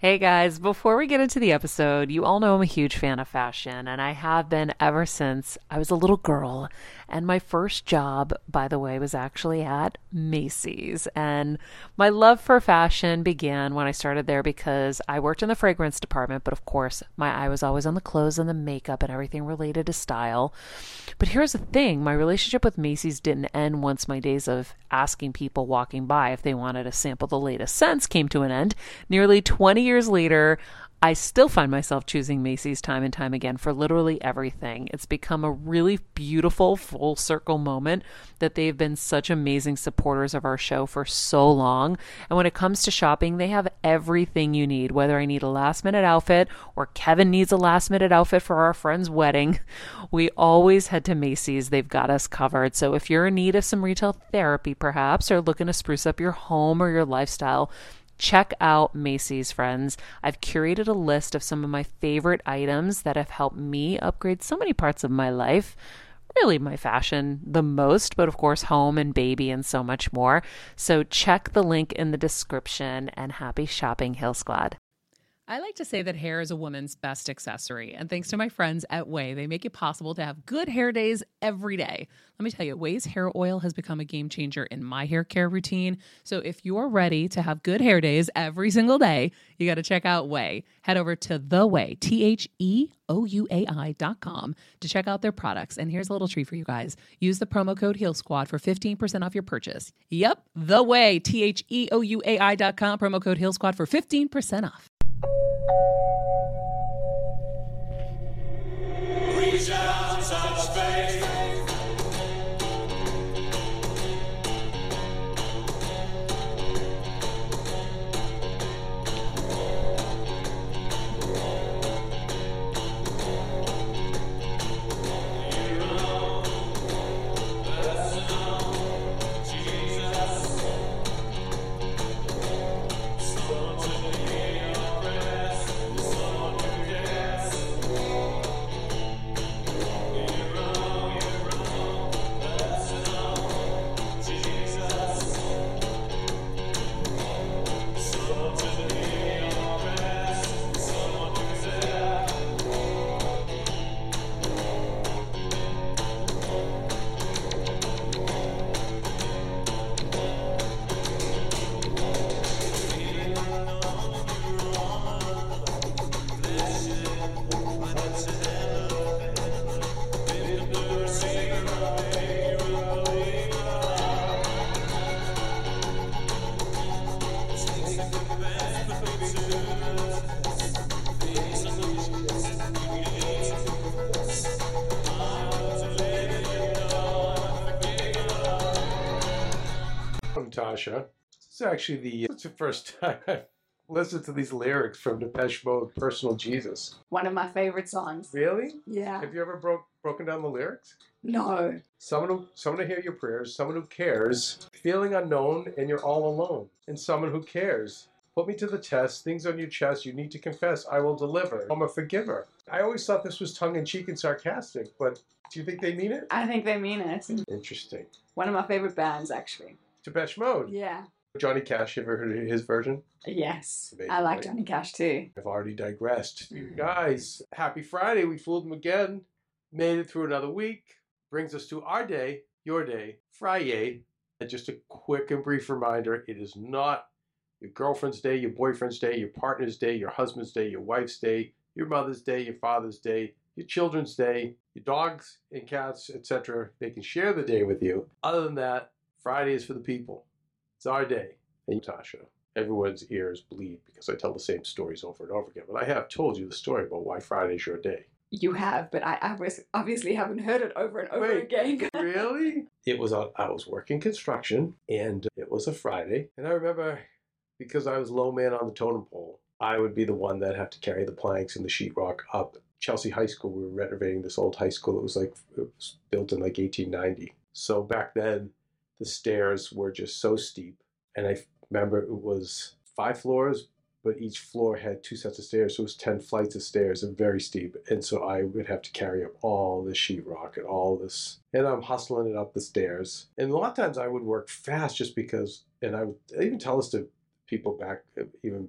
Hey guys, before we get into the episode, you all know I'm a huge fan of fashion, and I have been ever since I was a little girl. And my first job, by the way, was actually at Macy's. And my love for fashion began when I started there because I worked in the fragrance department, but of course, my eye was always on the clothes and the makeup and everything related to style. But here's the thing, my relationship with Macy's didn't end once my days of asking people walking by if they wanted to sample the latest scents came to an end. Nearly 20 years later, I still find myself choosing Macy's time and time again for literally everything. It's become a really beautiful full circle moment that they've been such amazing supporters of our show for so long. And when it comes to shopping, they have everything you need, whether I need a last minute outfit or Kevin needs a last minute outfit for our friend's wedding. We always head to Macy's. They've got us covered. So if you're in need of some retail therapy, perhaps, or looking to spruce up your home or your lifestyle, check out Macy's, friends. I've curated a list of some of my favorite items that have helped me upgrade so many parts of my life. Really, my fashion the most, but of course, home and baby and so much more. So check the link in the description and happy shopping, Hill Squad. I like to say that hair is a woman's best accessory, and thanks to my friends at Way, they make it possible to have good hair days every day. Let me tell you, Way's hair oil has become a game changer in my hair care routine. So if you're ready to have good hair days every single day, you got to check out Way. Head over to TheOuai, TheOuai.com to check out their products. And here's a little treat for you guys. Use the promo code Heal Squad for 15% off your purchase. Yep, TheOuai, TheOuai.com, promo code Heal Squad for 15% off. Reach out, touch faith. Tasha. This is actually it's the first time I've listened to these lyrics from Depeche Mode, Personal Jesus. One of my favorite songs. Really? Yeah. Have you ever broken down the lyrics? No. Someone to hear your prayers, someone who cares, feeling unknown and you're all alone, and someone who cares. Put me to the test, things on your chest you need to confess, I will deliver. I'm a forgiver. I always thought this was tongue-in-cheek and sarcastic, but do you think they mean it? I think they mean it. Interesting. One of my favorite bands, actually. Depeche Mode. Yeah. Johnny Cash, you ever heard of his version? Yes. Amazing, I like right? Johnny Cash too. I've already digressed. You guys, happy Friday. We fooled them again. Made it through another week. Brings us to our day, your day, Friday. And just a quick and brief reminder, it is not your girlfriend's day, your boyfriend's day, your partner's day, your husband's day, your wife's day, your mother's day, your father's day, your children's day, your dogs and cats, etc. They can share the day with you. Other than that, Friday is for the people. It's our day. And Tasha, everyone's ears bleed because I tell the same stories over and over again. But I have told you the story about why Friday's your day. You have, but I obviously haven't heard it over and over again. Really? I was working construction, and it was a Friday. And I remember, because I was low man on the totem pole, I would be the one that had to carry the planks and the sheetrock up. Chelsea High School, we were renovating this old high school. It was built in 1890. So back then, the stairs were just so steep. And I remember it was 5 floors, but each floor had 2 sets of stairs. So it was 10 flights of stairs and very steep. And so I would have to carry up all this sheetrock and all this. And I'm hustling it up the stairs. And a lot of times I would work fast just because, and I would even tell this to people back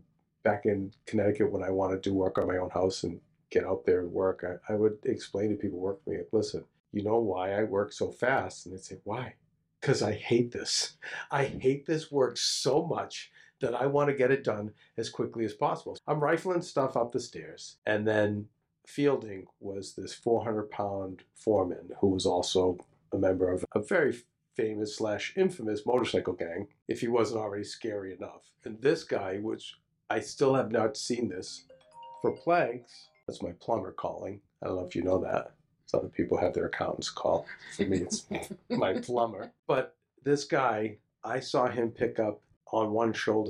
back in Connecticut when I wanted to work on my own house and get out there and work, I would explain to people who work for me, like, listen, you know why I work so fast? And they'd say, why? Because I hate this. I hate this work so much that I want to get it done as quickly as possible. I'm rifling stuff up the stairs. And then Fielding was this 400-pound foreman who was also a member of a very famous / infamous motorcycle gang, if he wasn't already scary enough. And this guy, which I still have not seen this, for planks, that's my plumber calling. I don't know if you know that. Some other people have their accountants call. For me, it's my plumber. But this guy, I saw him pick up on one shoulder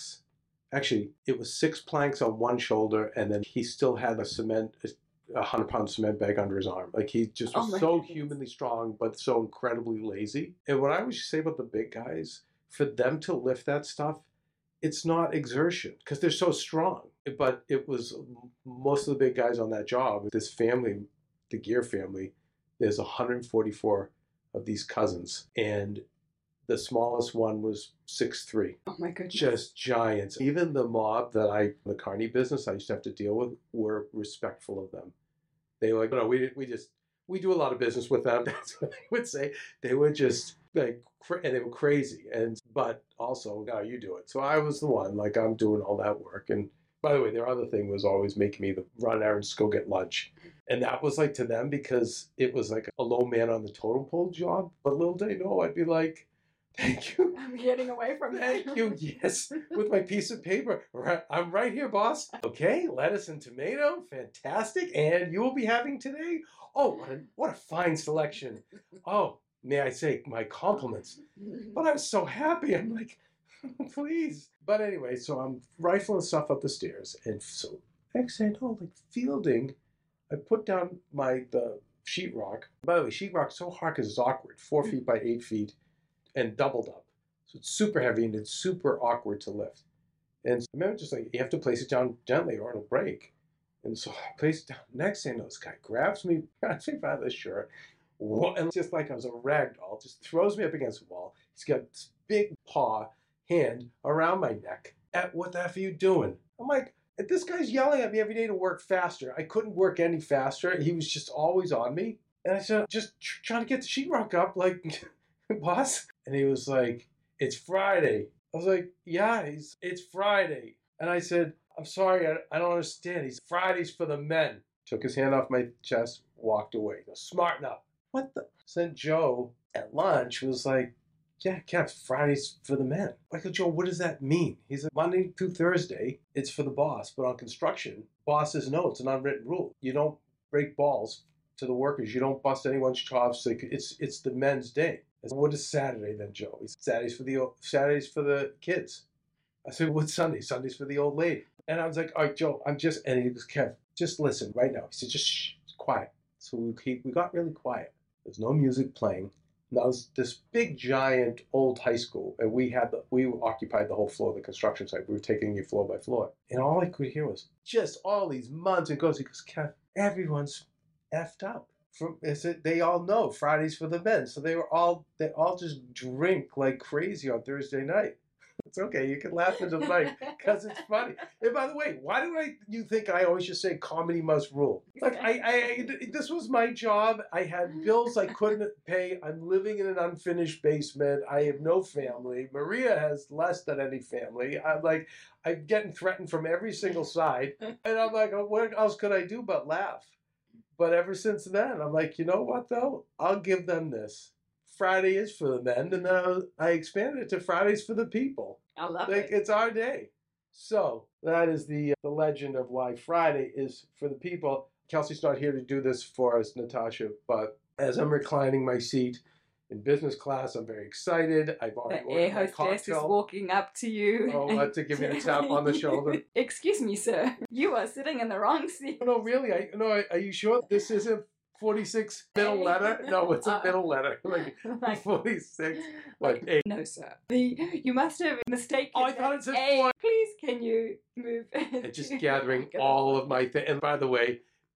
it was 6 planks on one shoulder, and then he still had a 100-pound cement bag under his arm. Like, he just was so humanly strong, but so incredibly lazy. And what I always say about the big guys, for them to lift that stuff, it's not exertion because they're so strong. But it was most of the big guys on that job. This family, the Gear family, there's 144 of these cousins, and the smallest one was 6'3". Oh my goodness. Just giants. Even the mob the carny business I used to have to deal with, were respectful of them. They were like, no, we do a lot of business with them. That's what they would say. They were just like, and they were crazy. But also, no, you do it. So I was the one, like, I'm doing all that work. And by the way, their other thing was always making me run errands to go get lunch. And that was like to them because it was like a low man on the totem pole job. But little they know, I'd be like, thank you. I'm getting away from that. Thank you. Yes. With my piece of paper. I'm right here, boss. Okay. Lettuce and tomato. Fantastic. And you will be having today? Oh, what a fine selection. Oh, may I say my compliments. But I was so happy. I'm like, please. But anyway, so I'm rifling stuff up the stairs. And so next thing I know, like, Fielding, I put down the sheetrock. By the way, sheetrock's so hard because it's awkward. 4 feet by 8 feet. And doubled up. So it's super heavy and it's super awkward to lift. And so I remember just like, you have to place it down gently or it'll break. And so I place it down. Next thing I know, this guy grabs me by the shirt, and just like I was a rag doll, just throws me up against the wall. He's got this big hand around my neck. What the F are you doing? I'm like, this guy's yelling at me every day to work faster. I couldn't work any faster. He was just always on me. And I said, just trying to get the sheetrock up, like, boss. And he was like, it's Friday. I was like, yeah, it's Friday. And I said, I'm sorry, I don't understand. Friday's for the men. Took his hand off my chest, walked away. Smarten up. What the? So then Joe, at lunch, was like, yeah, Kev, Friday's for the men. I go, Joe, what does that mean? He said, Monday through Thursday, it's for the boss. But on construction, bosses know it's an unwritten rule. You don't break balls to the workers. You don't bust anyone's chops. It's the men's day. I said, what is Saturday then, Joe? He said, Saturday's for the kids. I said, what's Sunday? Sunday's for the old lady. And I was like, all right, Joe, and he goes, Kev, just listen right now. He said, just shh, quiet. So we got really quiet. There's no music playing. And that was this big, giant, old high school. And we occupied the whole floor of the construction site. We were taking you floor by floor. And all I could hear was just all these months. He goes, Kev, everyone's effed up. They all know Friday's for the men. So they all just drink like crazy on Thursday night. It's okay. You can laugh into the mic because it's funny. And by the way, why do you think I always just say comedy must rule? Like this was my job. I had bills I couldn't pay. I'm living in an unfinished basement. I have no family. Maria has less than any family. I'm getting threatened from every single side. And I'm like, what else could I do but laugh? But ever since then, I'm like, you know what though? I'll give them this. Friday is for the men, and then I expanded it to Fridays for the people. I love it. It's our day. So that is the legend of why Friday is for the people. Kelsey's not here to do this for us, Natasha, but as I'm reclining my seat in business class, I'm very excited. I've already the air hostess is walking up to you. Oh, to give me a tap on the shoulder. Excuse me, sir. You are sitting in the wrong seat. No, really? Are you sure this isn't 46 middle letter? No, it's a middle letter. Like 46. Like 8. No, sir. You must have mistaken. Oh, I thought it said A. 4. Please, can you move? And just gathering all of my things. And by the way,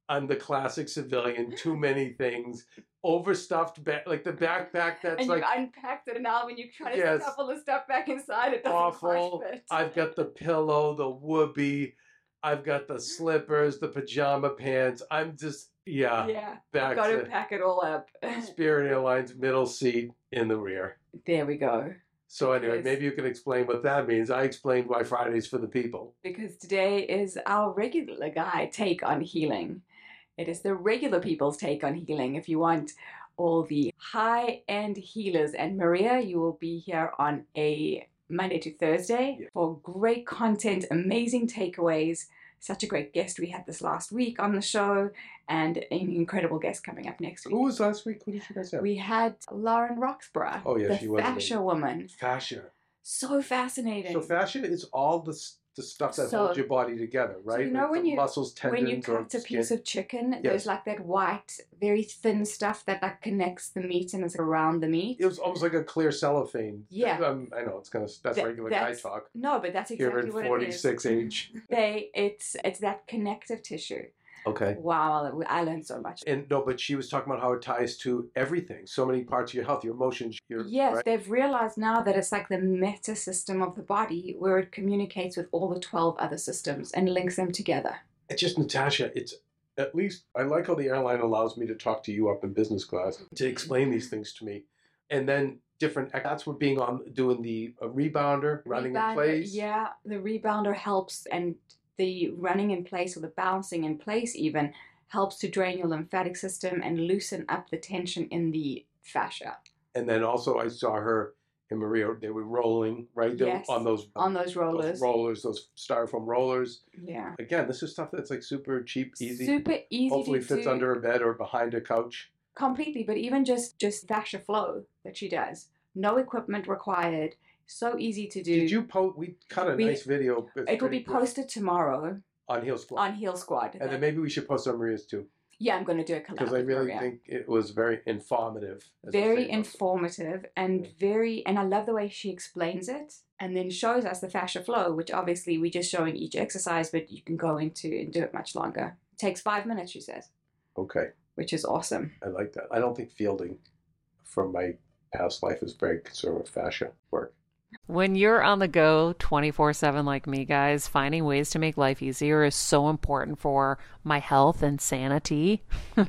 I'm the classic civilian. Too many things. Overstuffed, like the backpack that's and like you unpacked it, and now when you try to Yes. stuff all the stuff back inside, it doesn't awful. quite fit. I've got the pillow, the whoopee. I've got the slippers, the pajama pants. I'm just, yeah, back got to to pack it all up. Spirit Airlines middle seat in the rear. There we go. So anyway, Yes. maybe you can explain what that means. I explained why Friday's for the people. Because today is our regular guy take on healing. It is the regular people's take on healing. If you want all the high-end healers, and Maria, you will be here on a Monday to Thursday for great content, amazing takeaways. Such a great guest we had this last week on the show, and an incredible guest coming up next week. Who was last week? Who did you guys have? We had Lauren Roxburgh, Oh, yeah, the she was fascia amazing. woman. Fascia. So fascinating. So fascia is all the stuff that holds your body together, right? you know like when the you- muscles, tendons, When you cut or a piece skin. of chicken, Yes. there's like that white, very thin stuff that like connects the meat and is around the meat. It was almost like a clear cellophane. Yeah. I know it's kind of that's regular guy talk. No, but that's Here exactly in what 46 age. it is. It's that connective tissue. Okay. Wow, I learned so much. And no, but she was talking about how it ties to everything. So many parts of your health, your emotions, your Yes, right? they've realized now that it's like the meta system of the body where it communicates with all the 12 other systems and links them together. It's just Natasha. It's at least I like how the airline allows me to talk to you up in business class to explain these things to me, and then different. That's what being on doing the rebounder, running in place. Yeah, the rebounder helps, and the running in place or the bouncing in place even helps to drain your lymphatic system and loosen up the tension in the fascia. And then also I saw her and Maria. They were rolling right They were Yes, on those rollers. those styrofoam rollers. Yeah. Again, this is stuff that's like super cheap, easy. Super easy Hopefully to fits do. under a bed or behind a couch. Completely, but even just fascia flow that she does. No equipment required. So easy to do. Did you post? We cut a nice video. It's It will pretty be good. posted tomorrow on Heel Squad. on Heel Squad. And then maybe we should post on Maria's too, Yeah, I'm going to do a collab because I with really Maria. think it was very informative. as I Very say, informative and and I love the way she explains it and then shows us the fascia flow, which obviously we're just showing each exercise, but you can go into and do it much longer. It takes 5 minutes, she says, Okay, which is awesome. I like that. I don't think fielding from my past life is very concerned with fascia work. When you're on the go 24/7 like me, guys, finding ways to make life easier is so important for my health and sanity.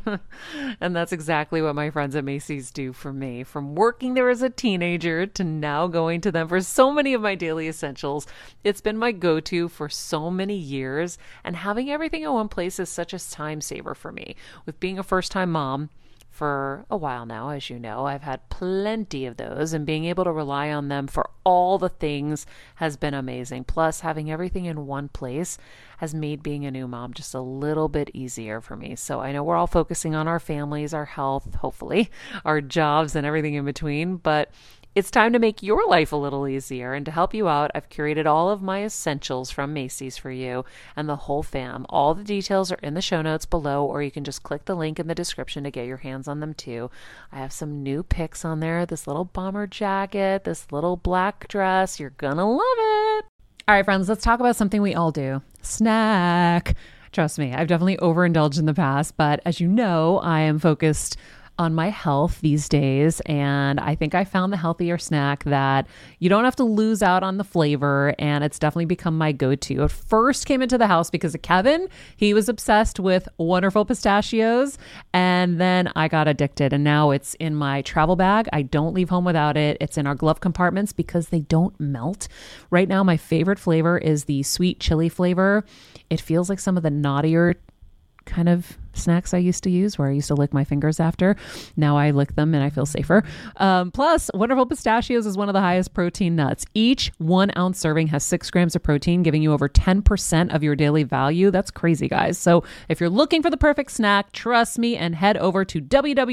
And that's exactly what my friends at Macy's do for me. From working there as a teenager to now going to them for so many of my daily essentials, it's been my go-to for so many years. And having everything in one place is such a time saver for me. With being a first-time mom, for a while now, as you know, I've had plenty of those, and being able to rely on them for all the things has been amazing. Plus, having everything in one place has made being a new mom just a little bit easier for me. So I know we're all focusing on our families, our health, hopefully, our jobs, and everything in between, but it's time to make your life a little easier. And to help you out, I've curated all of my essentials from Macy's for you and the whole fam. All the details are in the show notes below, or you can just click the link in the description to get your hands on them too. I have some new picks on there. This little bomber jacket, this little black dress. You're gonna love it. All right, friends, let's talk about something we all do. Snack. Trust me, I've definitely overindulged in the past, but as you know, I am focused on my health these days, and I think I found the healthier snack that you don't have to lose out on the flavor, and it's definitely become my go-to. It first came into the house because of Kevin. He was obsessed with Wonderful Pistachios, and then I got addicted, and now it's in my travel bag. I don't leave home without it. It's in our glove compartments because they don't melt. Right now, my favorite flavor is the sweet chili flavor. It feels like some of the naughtier kind of snacks I used to use, where I used to lick my fingers after. Now I lick them and I feel safer. Plus, Wonderful Pistachios is one of the highest protein nuts. Each 1 ounce serving has 6 grams of protein, giving you over 10% of your daily value. That's crazy, guys. So if you're looking for the perfect snack, trust me and head over to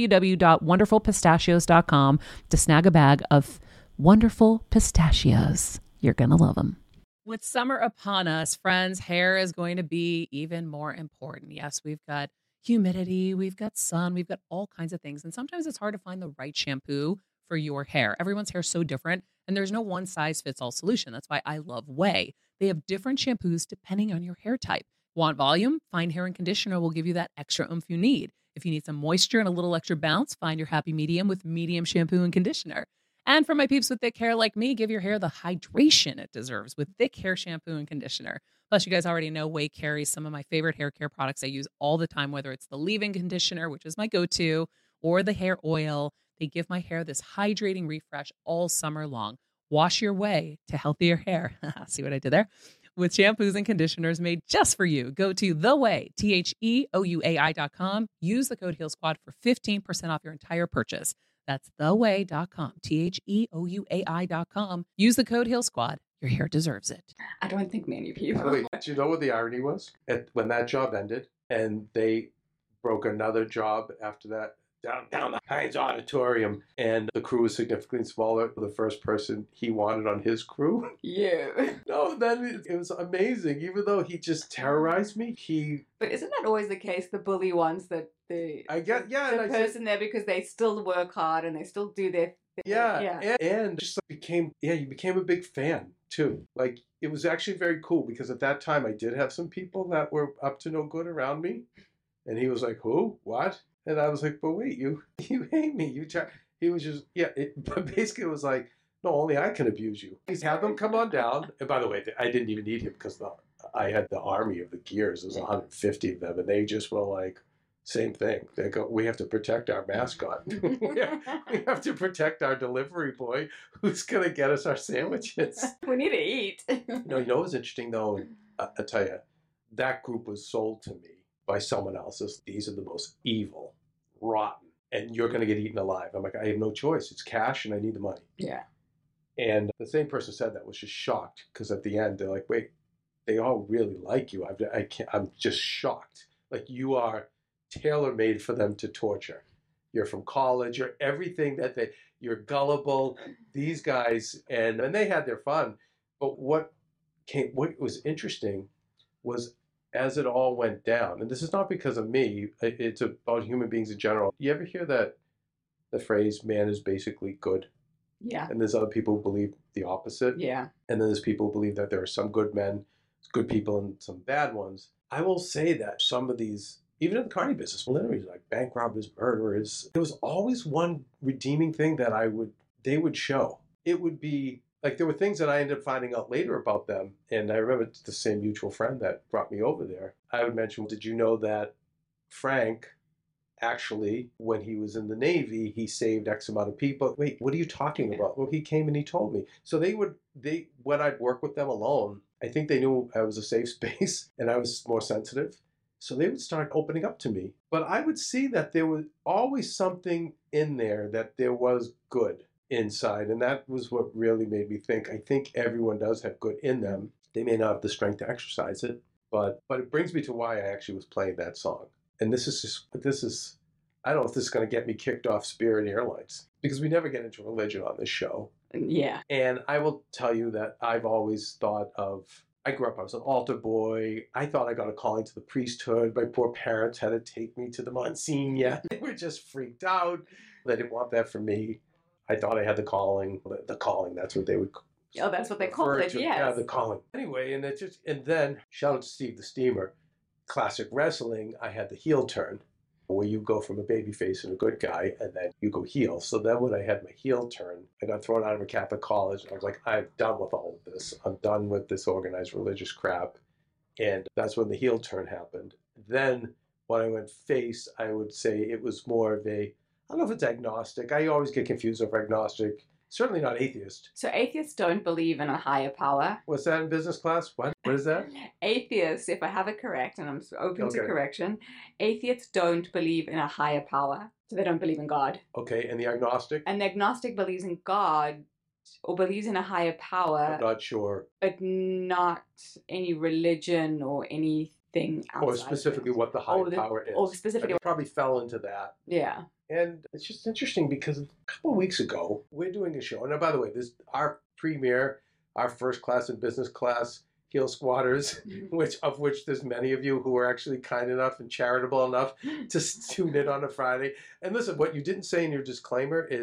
www.wonderfulpistachios.com to snag a bag of Wonderful Pistachios. You're going to love them. With summer upon us, friends, hair is going to be even more important. Yes, we've got humidity, we've got sun, we've got all kinds of things. And sometimes it's hard to find the right shampoo for your hair. Everyone's hair is so different, and there's no one size fits all solution. That's why I love Way. They have different shampoos depending on your hair type. Want volume? Fine Hair and Conditioner will give you that extra oomph you need. If you need some moisture and a little extra bounce, find your happy medium with medium shampoo and conditioner. And for my peeps with thick hair like me, give your hair the hydration it deserves with thick hair shampoo and conditioner. Plus, you guys already know Way carries some of my favorite hair care products I use all the time, whether it's the leave-in conditioner, which is my go-to, or the hair oil. They give my hair this hydrating refresh all summer long. Wash your way to healthier hair. See what I did there? With shampoos and conditioners made just for you. Go to TheOuai, TheOuai.com. Use the code HealSquad for 15% off your entire purchase. That's TheOuai.com, TheOuai.com. Use the code HealSquad. Your hair deserves it. I don't think many people. Wait, do you know what the irony was? When that job ended and they broke another job after that, down the Heinz Auditorium, and the crew was significantly smaller. The first person he wanted on his crew. Yeah. No, then it was amazing. Even though he just terrorized me, But isn't that always the case? The bully ones that the person there because they still work hard and they still do their thing. Yeah. And just you became a big fan too. Like it was actually very cool because at that time I did have some people that were up to no good around me, and he was like, "Who? What?" And I was like, but wait, you hate me. He was just, but basically it was like, no, only I can abuse you. Please have them come on down. And by the way, I didn't even need him because I had the army of the gears. There was 150 of them. And they just were like, same thing. They go, we have to protect our mascot. we have to protect our delivery boy who's going to get us our sandwiches. We need to eat. No, you know what's interesting though? I'll tell you, that group was sold to me by someone else. These are the most evil, rotten, and you're going to get eaten alive. I'm like, I have no choice. It's cash and I need the money. Yeah. And the same person said that was just shocked because at the end they're like, wait, they all really like you. I'm just shocked. Like you are tailor-made for them to torture. You're from college. You're everything you're gullible. These guys, and they had their fun. But what was interesting was as it all went down, and this is not because of me, it's about human beings in general. You ever hear the phrase, man is basically good? Yeah. And there's other people who believe the opposite. Yeah. And then there's people who believe that there are some good men, good people, and some bad ones. I will say that some of these, even in the carny business, literally like bank robbers, murderers, there was always one redeeming thing that they would show. It would be, like there were things that I ended up finding out later about them. And I remember the same mutual friend that brought me over there. I would mention, did you know that Frank, actually, when he was in the Navy, he saved X amount of people? Wait, what are you talking about? Well, he came and he told me. So when I'd work with them alone, I think they knew I was a safe space and I was more sensitive. So they would start opening up to me. But I would see that there was always something in there that there was good inside, and that was what really made me think. I think everyone does have good in them. They may not have the strength to exercise it, but it brings me to why I actually was playing that song. And this is I don't know if this is going to get me kicked off Spirit Airlines because we never get into religion on this show. Yeah. And I will tell you that I've always thought I grew up, I was an altar boy. I thought I got a calling to the priesthood. My poor parents had to take me to the Monsignor. They were just freaked out. They didn't want that for me. I thought I had the calling. The calling, that's what they would Oh, that's what they call it, yes. Yeah, the calling. Anyway, and then, shout out to Steve the Steamer. Classic wrestling, I had the heel turn, where you go from a baby face and a good guy, and then you go heel. So then when I had my heel turn, I got thrown out of a Catholic college. I was like, I'm done with all of this. I'm done with this organized religious crap. And that's when the heel turn happened. Then when I went face, I would say it was more of I don't know if it's agnostic. I always get confused over agnostic. Certainly not atheist. So atheists don't believe in a higher power. What's that in business class? What is that? Atheists, if I have it correct, and I'm open to correction, atheists don't believe in a higher power. So they don't believe in God. Okay, and the agnostic? And the agnostic believes in God or believes in a higher power. I'm not sure. But not any religion or anything outside. Or specifically what the higher power is. Or specifically. I probably fell into that. Yeah. And it's just interesting because a couple of weeks ago, we're doing a show. And by the way, this our premiere, our first class and business class, Heel Squatters, of which there's many of you who are actually kind enough and charitable enough to tune in on a Friday. And listen, what you didn't say in your disclaimer is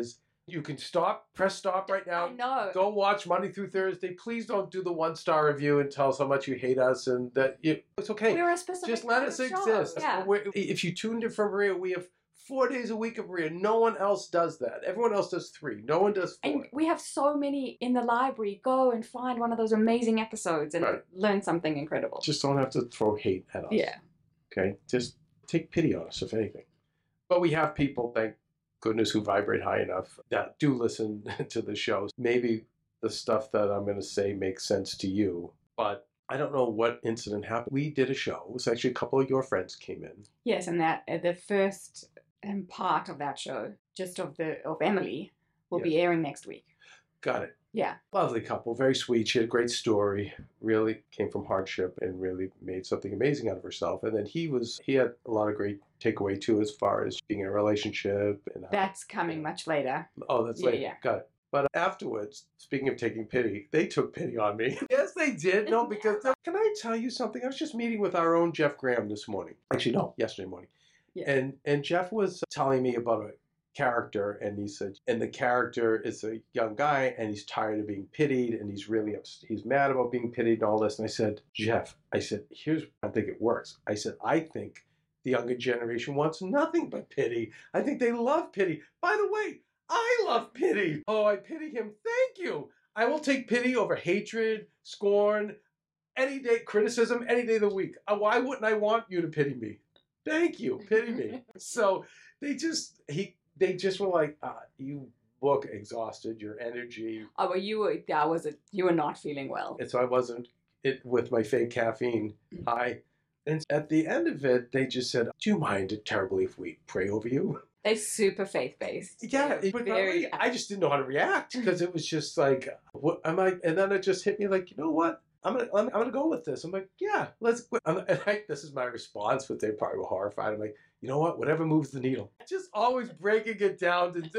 You can press stop right now. I know. Go watch Monday through Thursday. Please don't do the 1-star review and tell us how much you hate us and that it's okay. We're a specific Just let kind us of show. exist. Yeah. If you tuned in for Maria, we have 4 days a week of Maria. No one else does that. Everyone else does 3. No one does 4. And we have so many in the library. Go and find one of those amazing episodes and Right. learn something incredible. Just don't have to throw hate at us. Yeah. Okay? Just take pity on us, if anything. But we have people, thank goodness, who vibrate high enough that do listen to the shows. Maybe the stuff that I'm going to say makes sense to you, but I don't know what incident happened. We did a show. It was actually a couple of your friends came in. Yes, and that the first part of that show, just of Emily, will be airing next week. Got it. Yeah. Lovely couple, very sweet. She had a great story, really came from hardship and really made something amazing out of herself. And then he had a lot of great takeaway too, as far as being in a relationship. And That's coming much later. Oh, that's Yeah, later. yeah. Got it. But afterwards, speaking of taking pity, they took pity on me. Yes, they did. No, because can I tell you something? I was just meeting with our own Jeff Graham this morning. Actually, no, yesterday morning. Yeah. And Jeff was telling me about a character, and he said, and the character is a young guy, and he's tired of being pitied, and he's mad about being pitied and all this. And I said, Jeff, here's I think it works. I said, I think the younger generation wants nothing but pity. I think they love pity. By the way, I love pity. Oh, I pity him. Thank you. I will take pity over hatred, scorn, any day, criticism, any day of the week. Why wouldn't I want you to pity me? Thank you. Pity me. So they just were like, you look exhausted, your energy. Oh, well, you were not feeling well. And so I wasn't with my fake caffeine high. And at the end of it, they just said, do you mind terribly if we pray over you? They're super faith-based. Yeah, Very. I just didn't know how to react because it was just like, what am I? And then it just hit me like, you know what? I'm gonna go with this. I'm like, yeah, let's. This is my response, but they probably were horrified. I'm like, you know what? Whatever moves the needle. Just always breaking it down to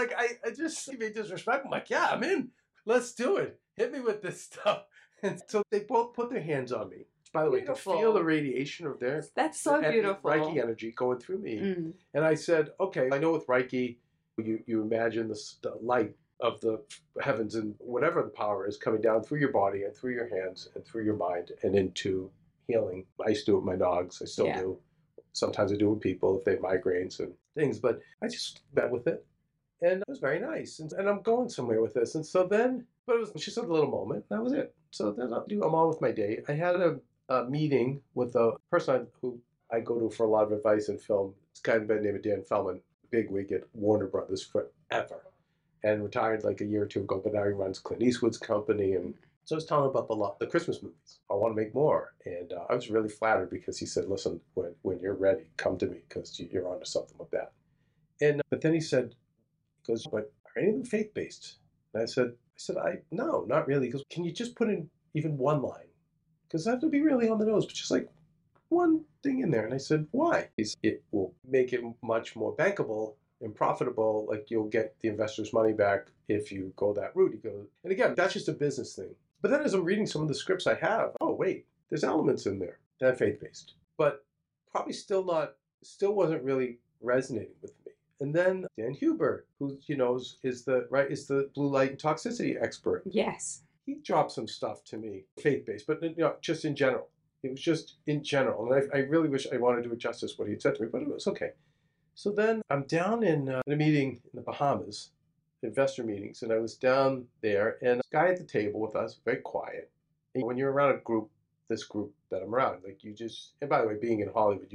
I just be disrespectful. I'm like, yeah, I'm in. Let's do it. Hit me with this stuff. And so they both put their hands on me. By the way, to feel the radiation of their That's so beautiful. Reiki energy going through me. Mm. And I said, okay, I know with Reiki, you imagine the light of the heavens and whatever the power is coming down through your body and through your hands and through your mind and into healing. I used to do it with my dogs. I still do. Sometimes I do it with people if they have migraines and things. But I just met with it. And it was very nice. And I'm going somewhere with this. And so then, but it was just a little moment. That was it. So then I'm on with my day. I had a meeting with a person who I go to for a lot of advice in film. It's a guy by the name of Dan Feldman, bigwig at Warner Brothers forever, and retired like a year or two ago, but now he runs Clint Eastwood's company. And so I was telling him about the Christmas movies. I want to make more. And I was really flattered because he said, listen, when you're ready, come to me because you're onto something with that. And but then he goes, but are any of them faith-based? And I said, no, not really. He goes, can you just put in even one line? Because that would be really on the nose, but just like one thing in there. And I said, why? It will make it much more bankable and profitable. Like you'll get the investors' money back if you go that route. He goes, and again, that's just a business thing. But then as I'm reading some of the scripts I have, oh wait, there's elements in there that are faith-based, but probably still wasn't really resonating with me. And then Dan Huber, who is the blue light and toxicity expert. Yes. He dropped some stuff to me, faith-based, but just in general. It was just in general. And I really wish I wanted to do justice what he said to me, but it was okay. So then I'm down in a meeting in the Bahamas, investor meetings, and I was down there, and this guy at the table with us, very quiet. And when you're around this group that I'm around, like and by the way, being in Hollywood,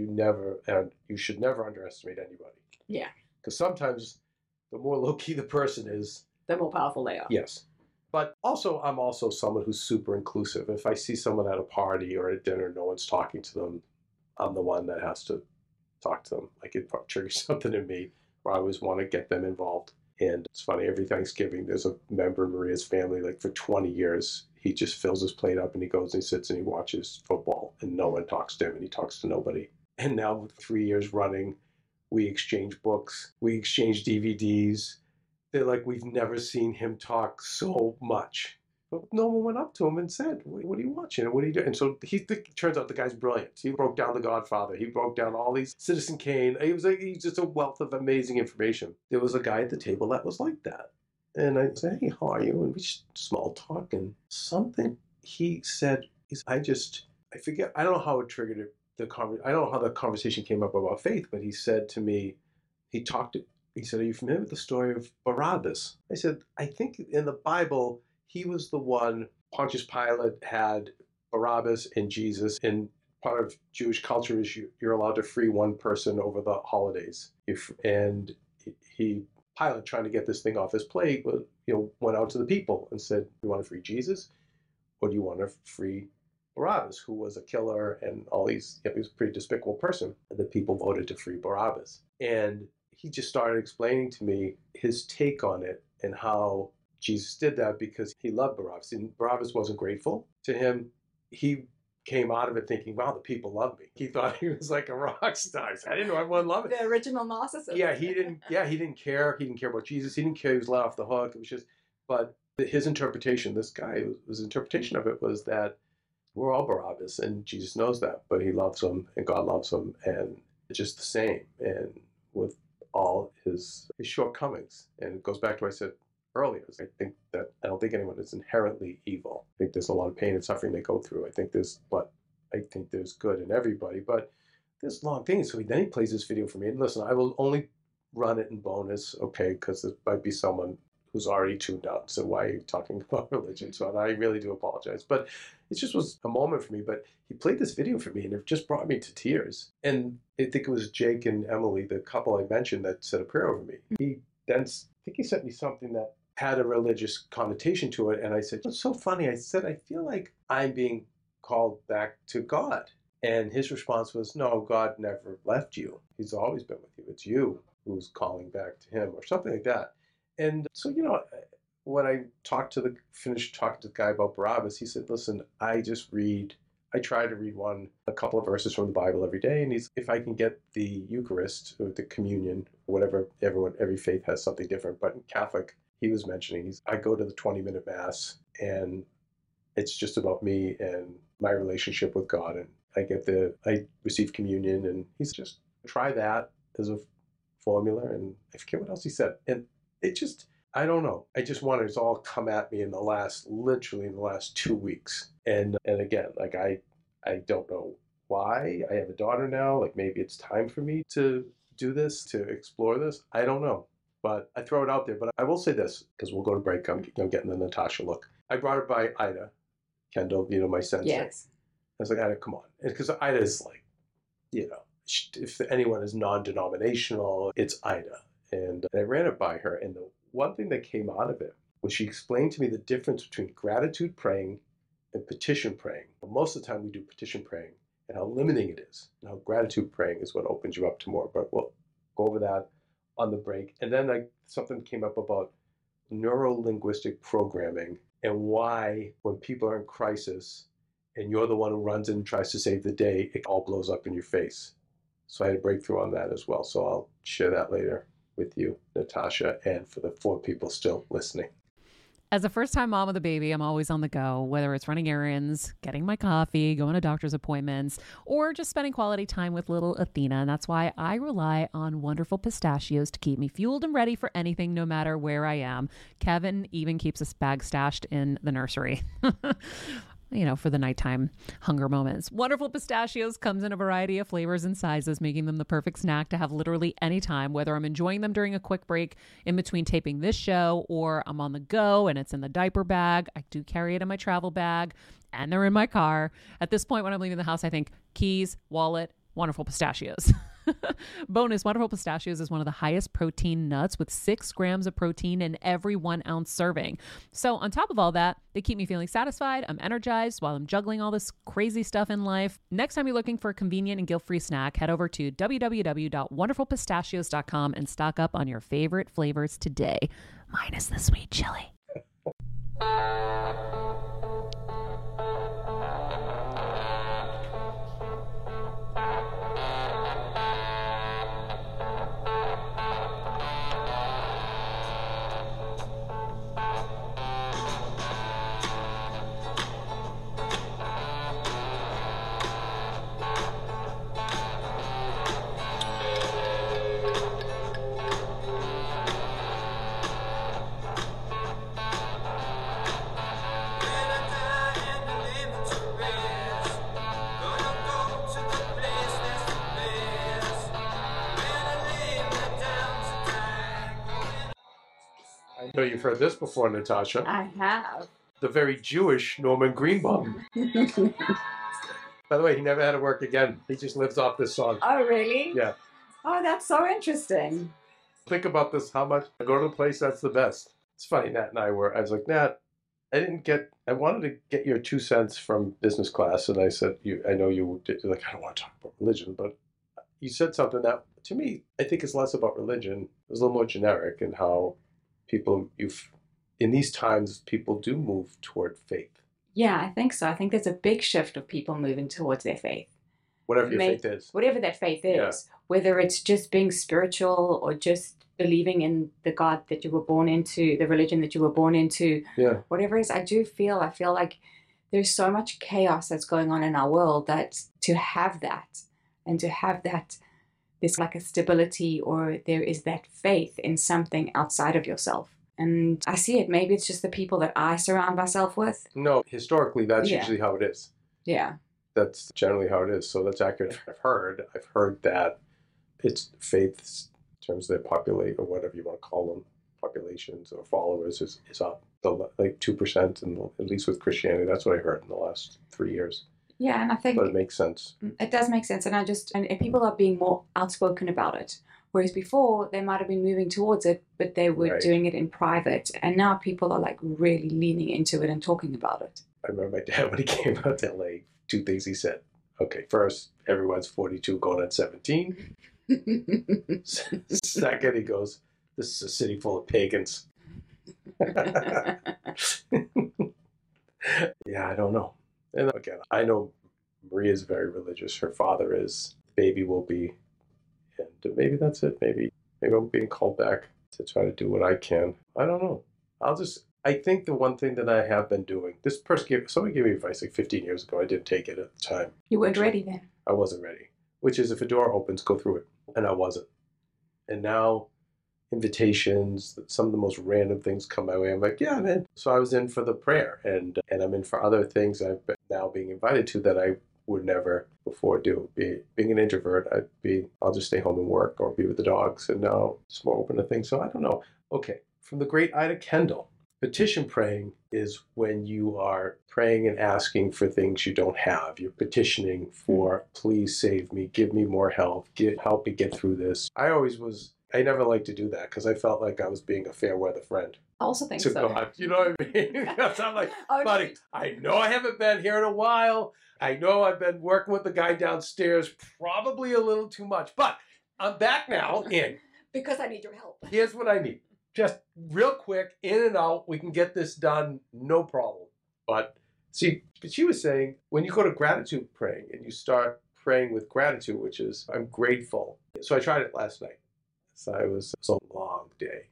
you should never underestimate anybody. Yeah. Because sometimes the more low-key the person is, the more powerful they are. Yes. But also, I'm also someone who's super inclusive. If I see someone at a party or at a dinner, no one's talking to them, I'm the one that has to talk to them. Like it triggers something in me where I always want to get them involved. And it's funny, every Thanksgiving, there's a member of Maria's family, like for 20 years, he just fills his plate up and he goes and he sits and he watches football and no one talks to him and he talks to nobody. And now with 3 years running, we exchange books, we exchange DVDs. They're like, we've never seen him talk so much. But no one went up to him and said, what are you watching? And what are you doing? And so turns out the guy's brilliant. He broke down The Godfather. He broke down all these Citizen Kane. He's just a wealth of amazing information. There was a guy at the table that was like that. And I said, hey, how are you? And we just small talk. And something he said, I forget, I don't know how it triggered it. I don't know how the conversation came up about faith, but he said to me, he said, are you familiar with the story of Barabbas? I said, I think in the Bible, he was the one, Pontius Pilate had Barabbas and Jesus, and part of Jewish culture is you're allowed to free one person over the holidays. Pilate, trying to get this thing off his plate, went out to the people and said, you want to free Jesus, or do you want to free Barabbas, who was a killer and all these, he was a pretty despicable person. And the people voted to free Barabbas. And he just started explaining to me his take on it and how Jesus did that because he loved Barabbas. And Barabbas wasn't grateful to him. He came out of it thinking, wow, the people love me. He thought he was like a rock star. I didn't know everyone loved it. The original narcissist. Yeah, he didn't care. He didn't care about Jesus. He didn't care he was let off the hook. It was just, but his interpretation, his interpretation of it was that we're all Barabbas, and Jesus knows that, but he loves them, and God loves them, and it's just the same, and with all his shortcomings. And it goes back to what I said earlier. I don't think anyone is inherently evil. I think there's a lot of pain and suffering they go through. I think there's good in everybody, but there's long things. So then he plays this video for me, and listen, I will only run it in bonus, okay, because it might be someone who's already tuned out. So why are you talking about religion? So I really do apologize. But it just was a moment for me. But he played this video for me, and it just brought me to tears. And I think it was Jake and Emily, the couple I mentioned, that said a prayer over me. I think he sent me something that had a religious connotation to it. And I said, it's so funny. I said, I feel like I'm being called back to God. And his response was, no, God never left you. He's always been with you. It's you who's calling back to him, or something like that. And so, when I finished talking to the guy about Barabbas, he said, listen, I try to read a couple of verses from the Bible every day. And if I can get the Eucharist or the communion, whatever, every faith has something different. But in Catholic, he was mentioning, I go to the 20-minute Mass, and it's just about me and my relationship with God. And I receive communion, and he's just, try that as a formula. And I forget what else he said. And it just, I don't know. I just wanted it to all come at me literally in the last 2 weeks. And again, like I don't know why. I have a daughter now. Like maybe it's time for me to do this, to explore this. I don't know. But I throw it out there. But I will say this, because we'll go to break. I'm getting the Natasha look. I brought her by Ida Kendall, my sensei. Yes. I was like, Ida, come on. Because Ida is like, if anyone is non-denominational, it's Ida. And I ran it by her, and the one thing that came out of it was she explained to me the difference between gratitude praying and petition praying. Most of the time we do petition praying, and how limiting it is, and how gratitude praying is what opens you up to more. But we'll go over that on the break. And then something came up about neuro-linguistic programming and why when people are in crisis and you're the one who runs in and tries to save the day, it all blows up in your face. So I had a breakthrough on that as well. So I'll share that later with you, Natasha, and for the 4 people still listening. As a first-time mom with a baby, I'm always on the go, whether it's running errands, getting my coffee, going to doctor's appointments, or just spending quality time with little Athena. And that's why I rely on Wonderful Pistachios to keep me fueled and ready for anything, no matter where I am. Kevin even keeps a bag stashed in the nursery. For the nighttime hunger moments. Wonderful Pistachios comes in a variety of flavors and sizes, making them the perfect snack to have literally any time, whether I'm enjoying them during a quick break in between taping this show, or I'm on the go and it's in the diaper bag. I do carry it in my travel bag, and they're in my car. At this point, when I'm leaving the house, I think keys, wallet, Wonderful Pistachios. Bonus, Wonderful Pistachios is one of the highest protein nuts with 6 grams of protein in every 1 ounce serving. So on top of all that, they keep me feeling satisfied. I'm energized while I'm juggling all this crazy stuff in life. Next time you're looking for a convenient and guilt-free snack, head over to www.wonderfulpistachios.com and stock up on your favorite flavors today, minus the sweet chili. know you've heard this before, Natasha. I have. The very Jewish Norman Greenbaum. By the way, he never had to work again. He just lives off this song. Oh, really? Yeah. Oh, that's so interesting. Think about this, how much I go to the place that's the best. It's funny, Nat and I was like, Nat, I wanted to get your 2 cents from business class. And I said, I know you did, like, I don't want to talk about religion, but you said something that, to me, I think is less about religion. It was a little more generic and how in these times, people do move toward faith. Yeah, I think so. I think there's a big shift of people moving towards their faith. Whatever your faith is. Whatever that faith is. Yeah. Whether it's just being spiritual or just believing in the God that you were born into, the religion that you were born into. Yeah. Whatever it is, I feel like there's so much chaos that's going on in our world that to have that and to have that, there's like a stability or there is that faith in something outside of yourself. And I see it. Maybe it's just the people that I surround myself with. No, historically, that's Yeah. usually how it is. Yeah. That's generally how it is. So that's accurate. I've heard that it's faiths in terms of their populate or whatever you want to call them, populations or followers is up like 2%, and at least with Christianity, that's what I heard in the last 3 years. Yeah, and I think But it makes sense. it does make sense. And people are being more outspoken about it. Whereas before, they might have been moving towards it, but they were Right. doing it in private. And now people are like really leaning into it and talking about it. I remember my dad when he came out to LA, 2 things he said. Okay, first, everyone's 42 going on 17. Second, he goes, this is a city full of pagans. Yeah, I don't know. And again, I know Maria's very religious. Her father is. The baby will be. And maybe that's it. Maybe I'm being called back to try to do what I can. I don't know. I think the one thing that I have been doing, somebody gave me advice like 15 years ago. I didn't take it at the time. You weren't ready then. I wasn't ready. Which is, if a door opens, go through it. And I wasn't. And now invitations, some of the most random things come my way. I'm like, yeah, man. So I was in for the prayer, and I'm in for other things I've been now being invited to that I would never before do. Being an introvert, I'll just stay home and work or be with the dogs, and now it's more open to things. So I don't know. Okay, from the great Ida Kendall, petition praying is when you are praying and asking for things you don't have. You're petitioning for, please save me, give me more help, help me get through this. I never liked to do that because I felt like I was being a fair weather friend I also think to so. God. You know what I mean? Because I'm like, Oh, buddy, I know I haven't been here in a while. I know I've been working with the guy downstairs probably a little too much, but I'm back now in. Because I need your help. Here's what I need. Just real quick, in and out, we can get this done, no problem. But see, she was saying, when you go to gratitude praying and you start praying with gratitude, which is, I'm grateful. So I tried it last night. So it was a long day,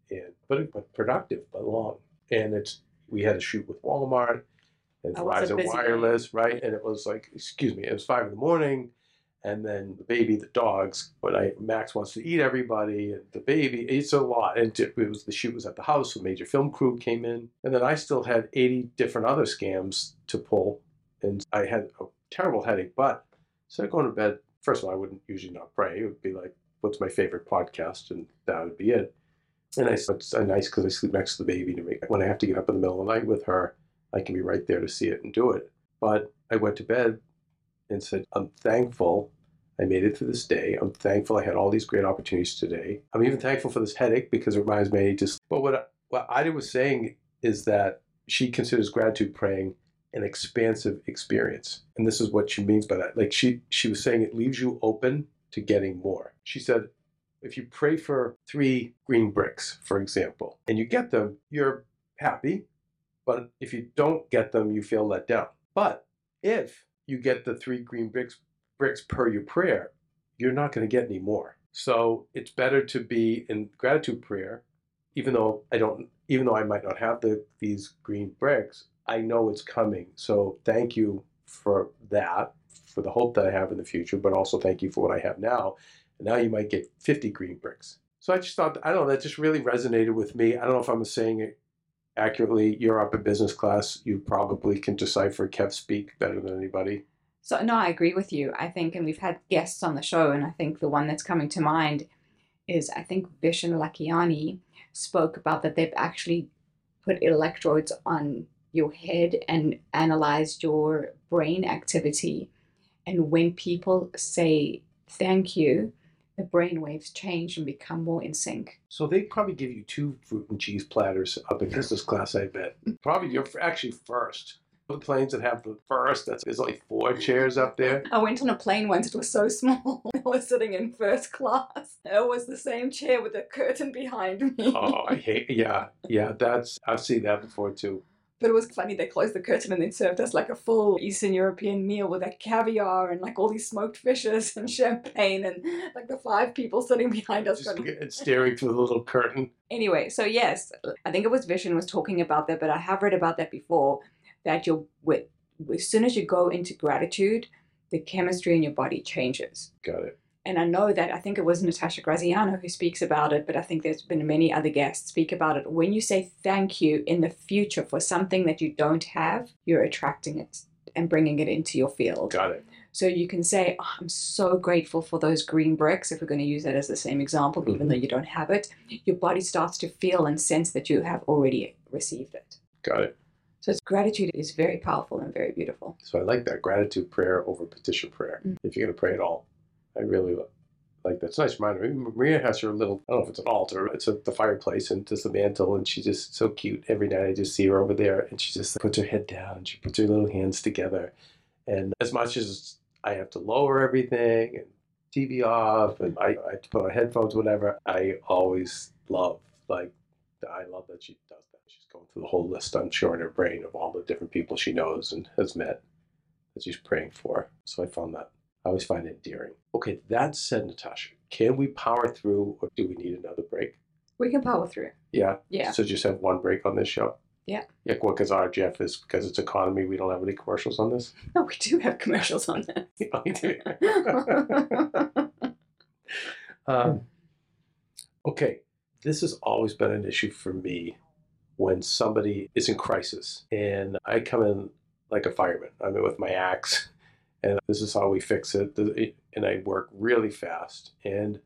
but productive, but long. And we had to shoot with Walmart and Oh, it was a Verizon busy Wireless, right? And it was like, it was 5 a.m. And then the baby, the dogs, Max wants to eat everybody, and the baby, it's a lot. And the shoot was at the house, so major film crew came in. And then I still had 80 different other scams to pull. And I had a terrible headache, but instead of going to bed, first of all, I wouldn't usually not pray. It would be like, what's my favorite podcast? And that would be it. And it's nice because I sleep next to the baby when I have to get up in the middle of the night with her, I can be right there to see it and do it. But I went to bed and said, I'm thankful I made it through this day. I'm thankful I had all these great opportunities today. I'm even thankful for this headache because it reminds me but what Ida was saying is that she considers gratitude praying an expansive experience. And this is what she means by that. Like she was saying, it leaves you open to getting more. She said, if you pray for 3 green bricks, for example, and you get them, you're happy. But if you don't get them, you feel let down. But if you get the 3 green bricks per your prayer, you're not going to get any more. So it's better to be in gratitude prayer, even though I might not have these green bricks, I know it's coming. So thank you for that, for the hope that I have in the future, but also thank you for what I have now. And now you might get 50 green bricks. So I just thought, I don't know, that just really resonated with me. I don't know if I'm saying it accurately. You're up in business class. You probably can decipher Kev speak better than anybody. So, no, I agree with you. I think, and we've had guests on the show, and I think the one that's coming to mind is, I think, Vishen Lakiani. spoke about that they've actually put electrodes on your head and analyzed your brain activity. And when people say thank you, the brain waves change and become more in sync. So they probably give you 2 fruit and cheese platters up in business class, I bet. Probably you're actually first. The planes that have the first, there's only 4 chairs up there. I went on a plane once, it was so small. I was sitting in first class. It was the same chair with a curtain behind me. Oh, I hate, yeah, I've seen that before too. But it was funny, they closed the curtain and then served us like a full Eastern European meal with like caviar and like all these smoked fishes and champagne and like the 5 people sitting behind us. And staring through the little curtain. Anyway, so yes, I think it was Vishen was talking about that, but I have read about that before, that as soon as you go into gratitude, the chemistry in your body changes. Got it. And I know that, I think it was Natasha Graziano who speaks about it, but I think there's been many other guests speak about it. When you say thank you in the future for something that you don't have, you're attracting it and bringing it into your field. Got it. So you can say, oh, I'm so grateful for those green bricks, if we're going to use that as the same example, even though you don't have it. Your body starts to feel and sense that you have already received it. Got it. So gratitude is very powerful and very beautiful. So I like that gratitude prayer over petition prayer. If you're going to pray at all. I really like that. It's a nice reminder. Maria has her little, I don't know if it's an altar, it's the fireplace and just the mantle, and she's just so cute. Every night I just see her over there, and she just puts her head down, she puts her little hands together. And as much as I have to lower everything and TV off, and I have to put on headphones, whatever, I always love, I love that she does that. She's going through the whole list, I'm sure, in her brain of all the different people she knows and has met that she's praying for. So I always find it endearing. Okay, that said, Natasha, can we power through, or do we need another break? We can power through. Yeah? Yeah. So just have one break on this show? Yeah. Yeah, well, because because it's economy, we don't have any commercials on this? No, we do have commercials on this. Yeah, we do. Okay, this has always been an issue for me when somebody is in crisis. And I come in like a fireman. I'm in with my axe. And this is how we fix it. And I work really fast. And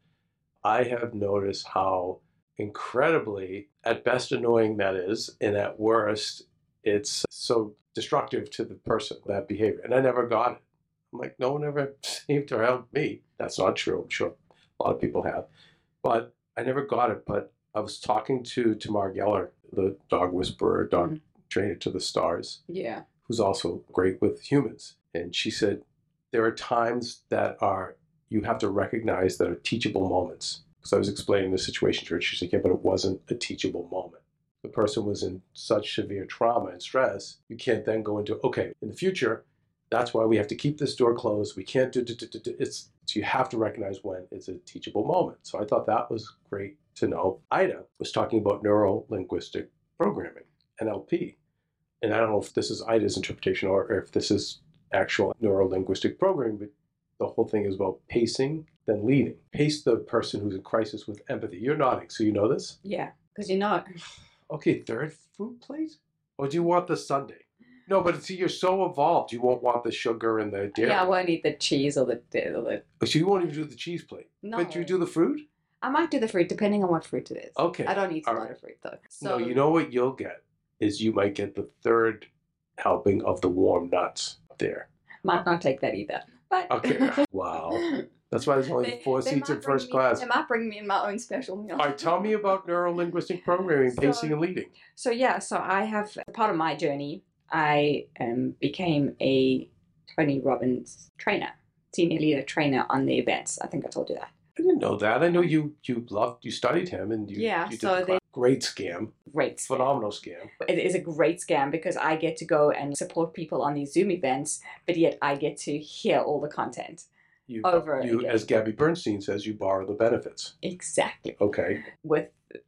I have noticed how incredibly, at best, annoying that is. And at worst, it's so destructive to the person, that behavior. And I never got it. I'm like, no one ever saved or helped me. That's not true. I'm sure a lot of people have. But I never got it. But I was talking to Tamar Geller, the dog whisperer, dog trainer to the stars. Yeah. Who's also great with humans. And she said, there are times that you have to recognize that are teachable moments. Because I was explaining the situation to her. She said, yeah, but it wasn't a teachable moment. The person was in such severe trauma and stress, you can't then go into, okay, in the future, that's why we have to keep this door closed. We can't do. So you have to recognize when it's a teachable moment. So I thought that was great to know. Ida was talking about neuro-linguistic programming, NLP. And I don't know if this is Ida's interpretation or if this is actual neuro-linguistic programming, but the whole thing is about pacing, then leading. Pace the person who's in crisis with empathy. You're nodding, so you know this? Yeah, because you're not. Okay, third fruit plate? Or do you want the sundae? No, but see, you're so evolved, you won't want the sugar and the dairy. Yeah, I won't eat the cheese or the So you won't even do the cheese plate? No. But you do the fruit? I might do the fruit, depending on what fruit it is. Okay. I don't eat a All lot right. of fruit, though. No, you know what you'll get? Is you might get the third helping of the warm nuts there. Might not take that either. But Okay. Wow. That's why there's only 4 seats in first class. They might bring me in my own special meal. All right, tell me about neuro-linguistic programming, pacing and leading. So I have, part of my journey, I became a Tony Robbins trainer, senior leader trainer on the events. I think I told you that. I didn't know that. I know you studied him and you did so the class. Great scam. Great scam. Phenomenal scam. It is a great scam because I get to go and support people on these Zoom events, but yet I get to hear all the content. You, again. as Gabby Bernstein says, you borrow the benefits. Exactly. Okay. With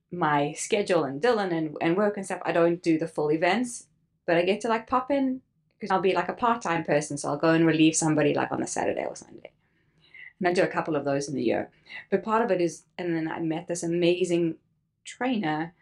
my schedule and Dylan and work and stuff, I don't do the full events, but I get to like pop in because I'll be like a part-time person, so I'll go and relieve somebody like on a Saturday or Sunday. And I do a couple of those in the year. But part of it is, and then I met this amazing trainer,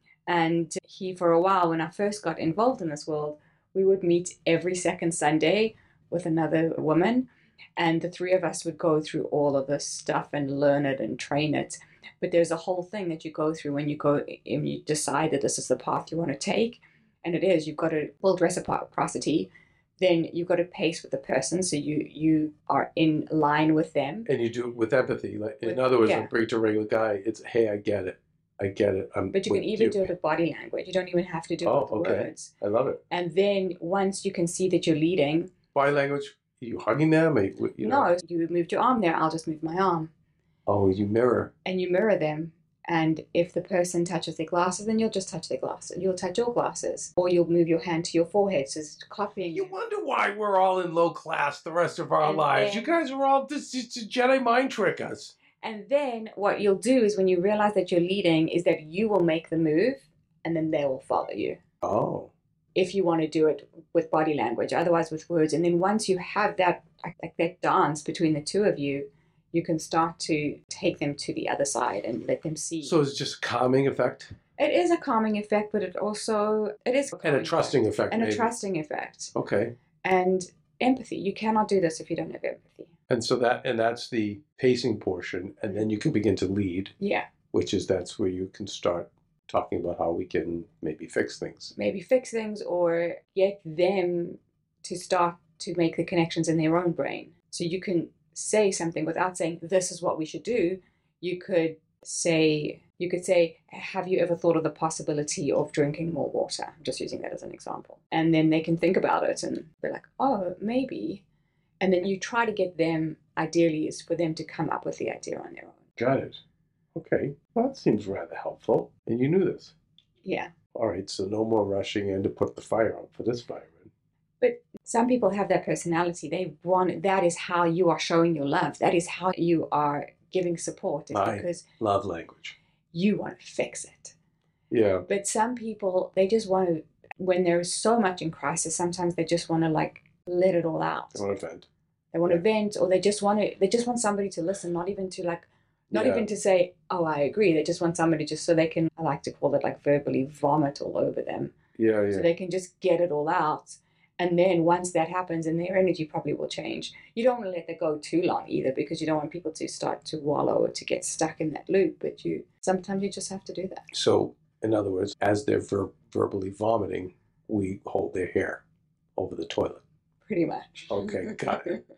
and he, for a while, when I first got involved in this world, we would meet every second Sunday with another woman, And the three of us would go through all of this stuff and learn it and train it. But there's a whole thing that you go through when you decide that this is the path you want to take. And it is, you've got to build reciprocity. Then you've got to pace with the person, so you are in line with them. And you do it with empathy. Like, in other words, when bring it to a regular guy, it's, hey, I get it. But you can even do it with body language. You don't even have to do it with words. I love it. And then once you can see that you're leading. Body language, you hugging them? No, you moved your arm there, I'll just move my arm. Oh, you mirror. And you mirror them. And if the person touches their glasses, then you'll just touch their glasses. You'll touch your glasses. Or you'll move your hand to your forehead, so it's copying. You wonder why we're all in low class the rest of our lives. You guys are all just Jedi mind trick us. And then what you'll do is when you realize that you're leading is that you will make the move and then they will follow you. Oh. If you want to do it with body language, otherwise with words. And then once you have that, like that dance between the two of you, you can start to take them to the other side and let them see. So it's just a calming effect? It is a calming effect, but it is and a trusting effect. And a trusting effect. Okay. And empathy. You cannot do this if you don't have empathy. And so that's the pacing portion, and then you can begin to lead. Yeah. That's where you can start talking about how we can maybe fix things. Or get them to start to make the connections in their own brain. So you can say something without saying, this is what we should do. You could say, have you ever thought of the possibility of drinking more water? I'm just using that as an example. And then they can think about it and be like, oh, maybe. And then you try to get them, ideally, is for them to come up with the idea on their own. Got it. Okay. Well, that seems rather helpful. And you knew this. Yeah. All right. So no more rushing in to put the fire out for this fireman. But some people have that personality. That is how you are showing your love. That is how you are giving support. Because love language. You want to fix it. Yeah. But some people, they just want to, when there is so much in crisis, sometimes they just want to let it all out. They want to vent. They want to vent, or they just want somebody to listen, not even to say, oh, I agree. They just want somebody just so they can, I like to call it verbally vomit all over them. Yeah. So they can just get it all out. And then once that happens, and their energy probably will change. You don't want to let that go too long either, because you don't want people to start to wallow or to get stuck in that loop. But sometimes you just have to do that. So, in other words, as they're verbally vomiting, we hold their hair over the toilet. Pretty much. Okay, got it.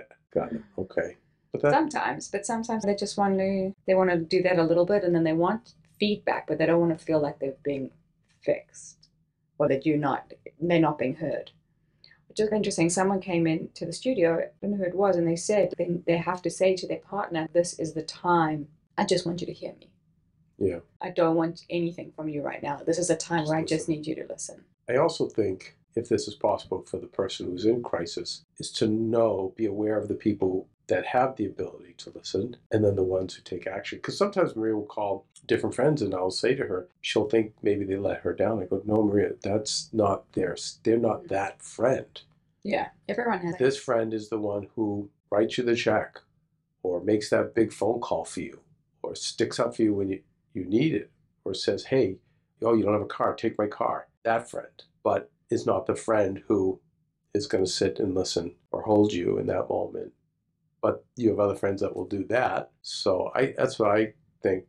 Okay. But sometimes they just want to do that a little bit, and then they want feedback, but they don't want to feel like they're being fixed or that they're not being heard. Which is interesting. Someone came into the studio, I don't know who it was, and they said they have to say to their partner, this is the time. I just want you to hear me. Yeah. I don't want anything from you right now. This is a time where I just need you to listen. I also think, if this is possible for the person who's in crisis, is to be aware of the people that have the ability to listen, and then the ones who take action. Because sometimes Maria will call different friends, and I'll say to her, she'll think maybe they let her down. I go, no, Maria, that's not theirs. They're not that friend. Yeah, everyone has. This friend is the one who writes you the check, or makes that big phone call for you, or sticks up for you when you need it, or says, hey, you don't have a car, take my car. That friend. But is not the friend who is going to sit and listen or hold you in that moment. But you have other friends that will do that. So that's what I think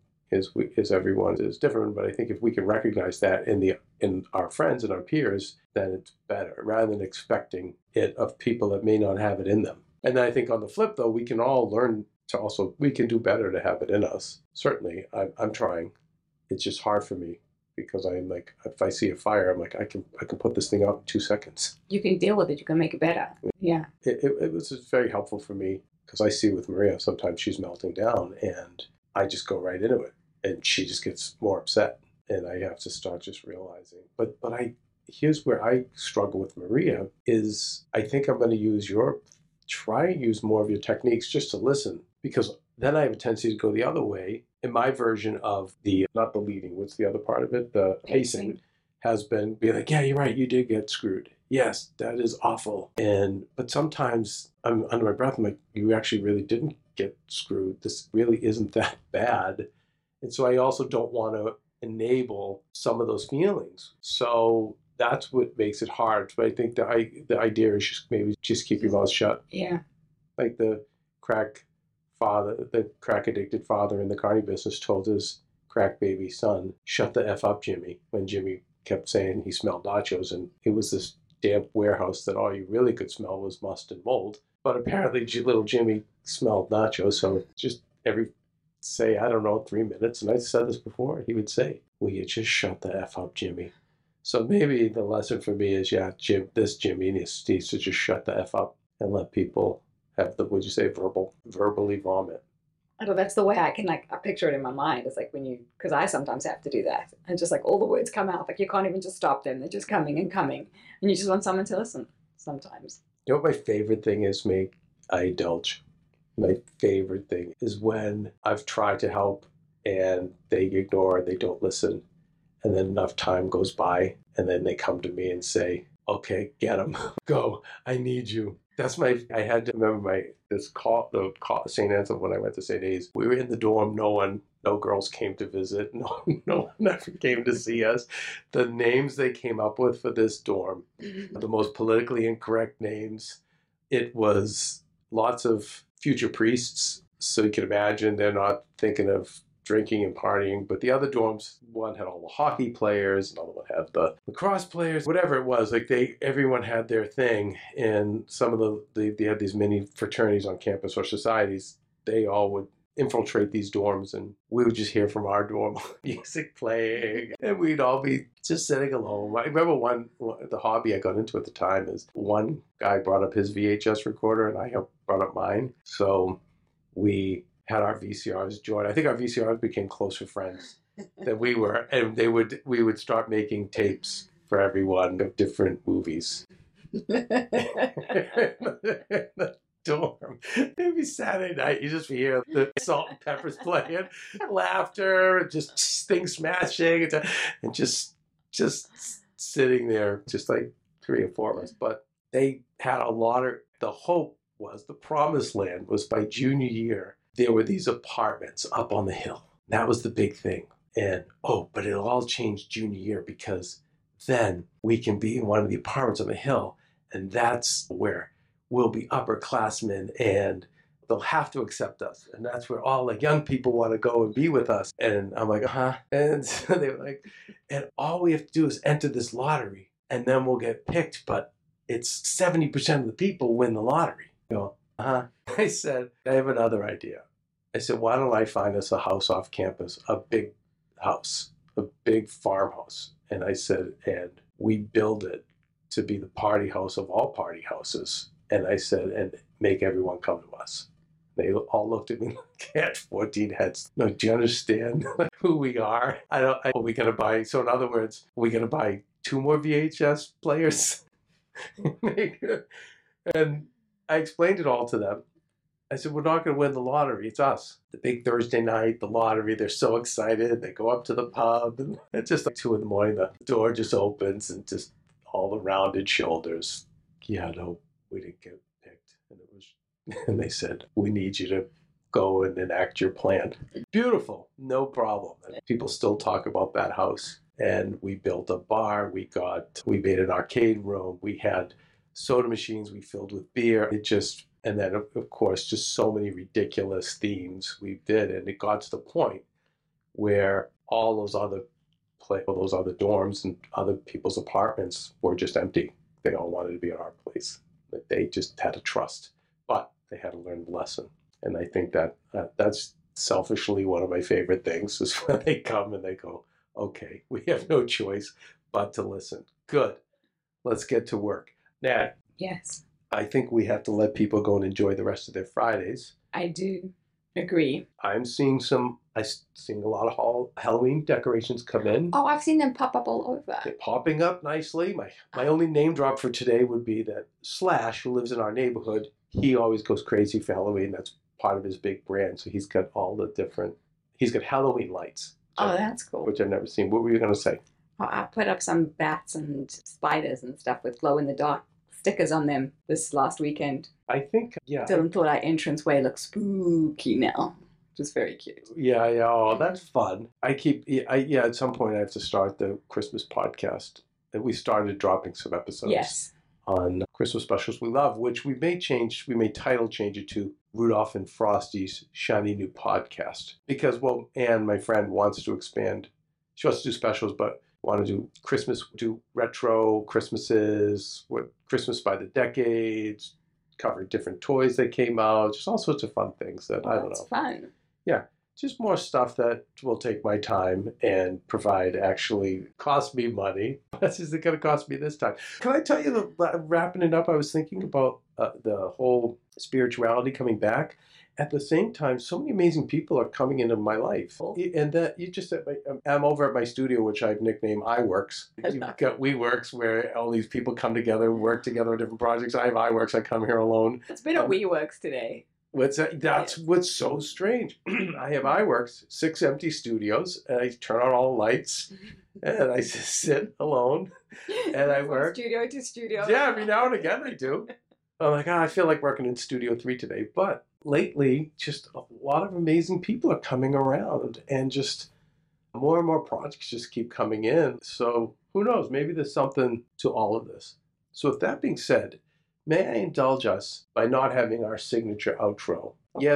is everyone is different. But I think if we can recognize that in our friends and our peers, then it's better, rather than expecting it of people that may not have it in them. And then I think on the flip, though, we can all learn we can do better to have it in us. Certainly, I'm trying. It's just hard for me. Because I'm like, if I see a fire, I'm like, I can put this thing out in 2 seconds. You can deal with it. You can make it better. Yeah. It was very helpful for me, because I see with Maria, sometimes she's melting down and I just go right into it, and she just gets more upset, and I have to start just realizing. But here's where I struggle with Maria is I think I'm going to try and use more of your techniques just to listen, because then I have a tendency to go the other way. In my version of not the leading, what's the other part of it? The pacing has been be like, yeah, you're right, you did get screwed. Yes, that is awful. But sometimes I'm under my breath, I'm like, you actually really didn't get screwed. This really isn't that bad. And so I also don't want to enable some of those feelings. So that's what makes it hard. But I think the idea is just maybe just keep your mouth shut. Yeah. like the crack addicted father in the carny business told his crack baby son, "Shut the F up, Jimmy," when Jimmy kept saying he smelled nachos, and it was this damp warehouse that all you really could smell was must and mold. But apparently little Jimmy smelled nachos, so just every, say, I don't know, 3 minutes, and I said this before, he would say, "Will you just shut the F up, Jimmy?" So maybe the lesson for me is, Jimmy needs to just shut the F up and let people have would you say, verbally vomit. I know that's the way I can, I picture it in my mind. It's like because I sometimes have to do that. And just all the words come out. You can't even just stop them. They're just coming and coming. And you just want someone to listen sometimes. You know what my favorite thing is, I indulge. My favorite thing is when I've tried to help and they ignore, they don't listen. And then enough time goes by and then they come to me and say, "Okay, get them. Go. I need you." I had to remember the St. Anselm when I went to St. A's. We were in the dorm. No girls came to visit. No one ever came to see us. The names they came up with for this dorm, the most politically incorrect names. It was lots of future priests. So you can imagine they're not thinking of drinking and partying, but the other dorms, one had all the hockey players, another one had the lacrosse players, whatever it was. Everyone had their thing, and some of they had these mini fraternities on campus or societies. They all would infiltrate these dorms, and we would just hear from our dorm music playing, and we'd all be just sitting alone. I remember the hobby I got into at the time is one guy brought up his VHS recorder, and I brought up mine, so we had our VCRs joined. I think our VCRs became closer friends than we were, and we would start making tapes for everyone of different movies. In the dorm. It'd be Saturday night. You just hear the Salt and Peppers playing, laughter, just things smashing, and just sitting there, just like 3 or 4 of us. But they had the hope was, the promised land was by junior year, there were these apartments up on the hill. That was the big thing. And, but it'll all change junior year because then we can be in one of the apartments on the hill, and that's where we'll be upperclassmen and they'll have to accept us. And that's where all young people want to go and be with us. And I'm like, uh-huh. And so they were like, and all we have to do is enter this lottery and then we'll get picked. But it's 70% of the people win the lottery. You go, uh-huh. I said, I have another idea. I said, why don't I find us a house off campus, a big house, a big farmhouse. And I said, and we build it to be the party house of all party houses. And I said, and make everyone come to us. They all looked at me like I had 14 heads. No, do you understand who we are? Are we going to buy? So in other words, are we going to buy 2 more VHS players? And I explained it all to them. I said, we're not going to win the lottery. It's us. The big Thursday night, the lottery, they're so excited. They go up to the pub, and it's just like 2 a.m. The door just opens, and just all the rounded shoulders. Yeah, no, we didn't get picked. And they said, we need you to go and enact your plan. Beautiful. No problem. And people still talk about that house. And we built a bar. We made an arcade room. We had soda machines we filled with beer. And then, of course, just so many ridiculous themes we did. And it got to the point where all those other dorms and other people's apartments were just empty. They all wanted to be at our place. They just had to trust. But they had to learn the lesson. And I think that's selfishly one of my favorite things is when they come and they go, okay, we have no choice but to listen. Good. Let's get to work. Nat. Yes. I think we have to let people go and enjoy the rest of their Fridays. I do agree. I'm seeing a lot of Halloween decorations come in. Oh, I've seen them pop up all over. They're popping up nicely. My only name drop for today would be that Slash, who lives in our neighborhood, he always goes crazy for Halloween. That's part of his big brand. So he's got he's got Halloween lights. Oh, that's cool. Which I've never seen. What were you going to say? Oh, I put up some bats and spiders and stuff with glow-in-the-dark stickers on them this last weekend. I think, yeah. Dylan thought our entranceway looked spooky now, which is very cute. Yeah. Oh, that's fun. At some point I have to start the Christmas podcast. We started dropping some episodes. Yes. on Christmas specials we love, which we may title change it to Rudolph and Frosty's Shiny New Podcast. Because, well, Anne, my friend, wants to expand. She wants to do specials, but want to do Christmas, do retro Christmases, what Christmas by the decades, cover different toys that came out, just all sorts of fun things that I don't know. That's fun. Yeah, just more stuff that will take my time and provide actually cost me money. That's just going to cost me this time. Can I tell you, wrapping it up, I was thinking about the whole spirituality coming back. At the same time, so many amazing people are coming into my life. And that you just, I'm over at my studio, which I've nicknamed iWorks. You've got WeWorks, where all these people come together, work together on different projects. I have iWorks, I come here alone. It's been a WeWorks today. That's what's so strange. I have iWorks, 6 empty studios, and I turn on all the lights, and I just sit alone, and I work. Studio to studio. Yeah, every now and again I do. I'm like, I feel like working in Studio 3 today. But lately, just a lot of amazing people are coming around, and just more and more projects just keep coming in. So who knows? Maybe there's something to all of this. So with that being said, may I indulge us by not having our signature outro? Yes,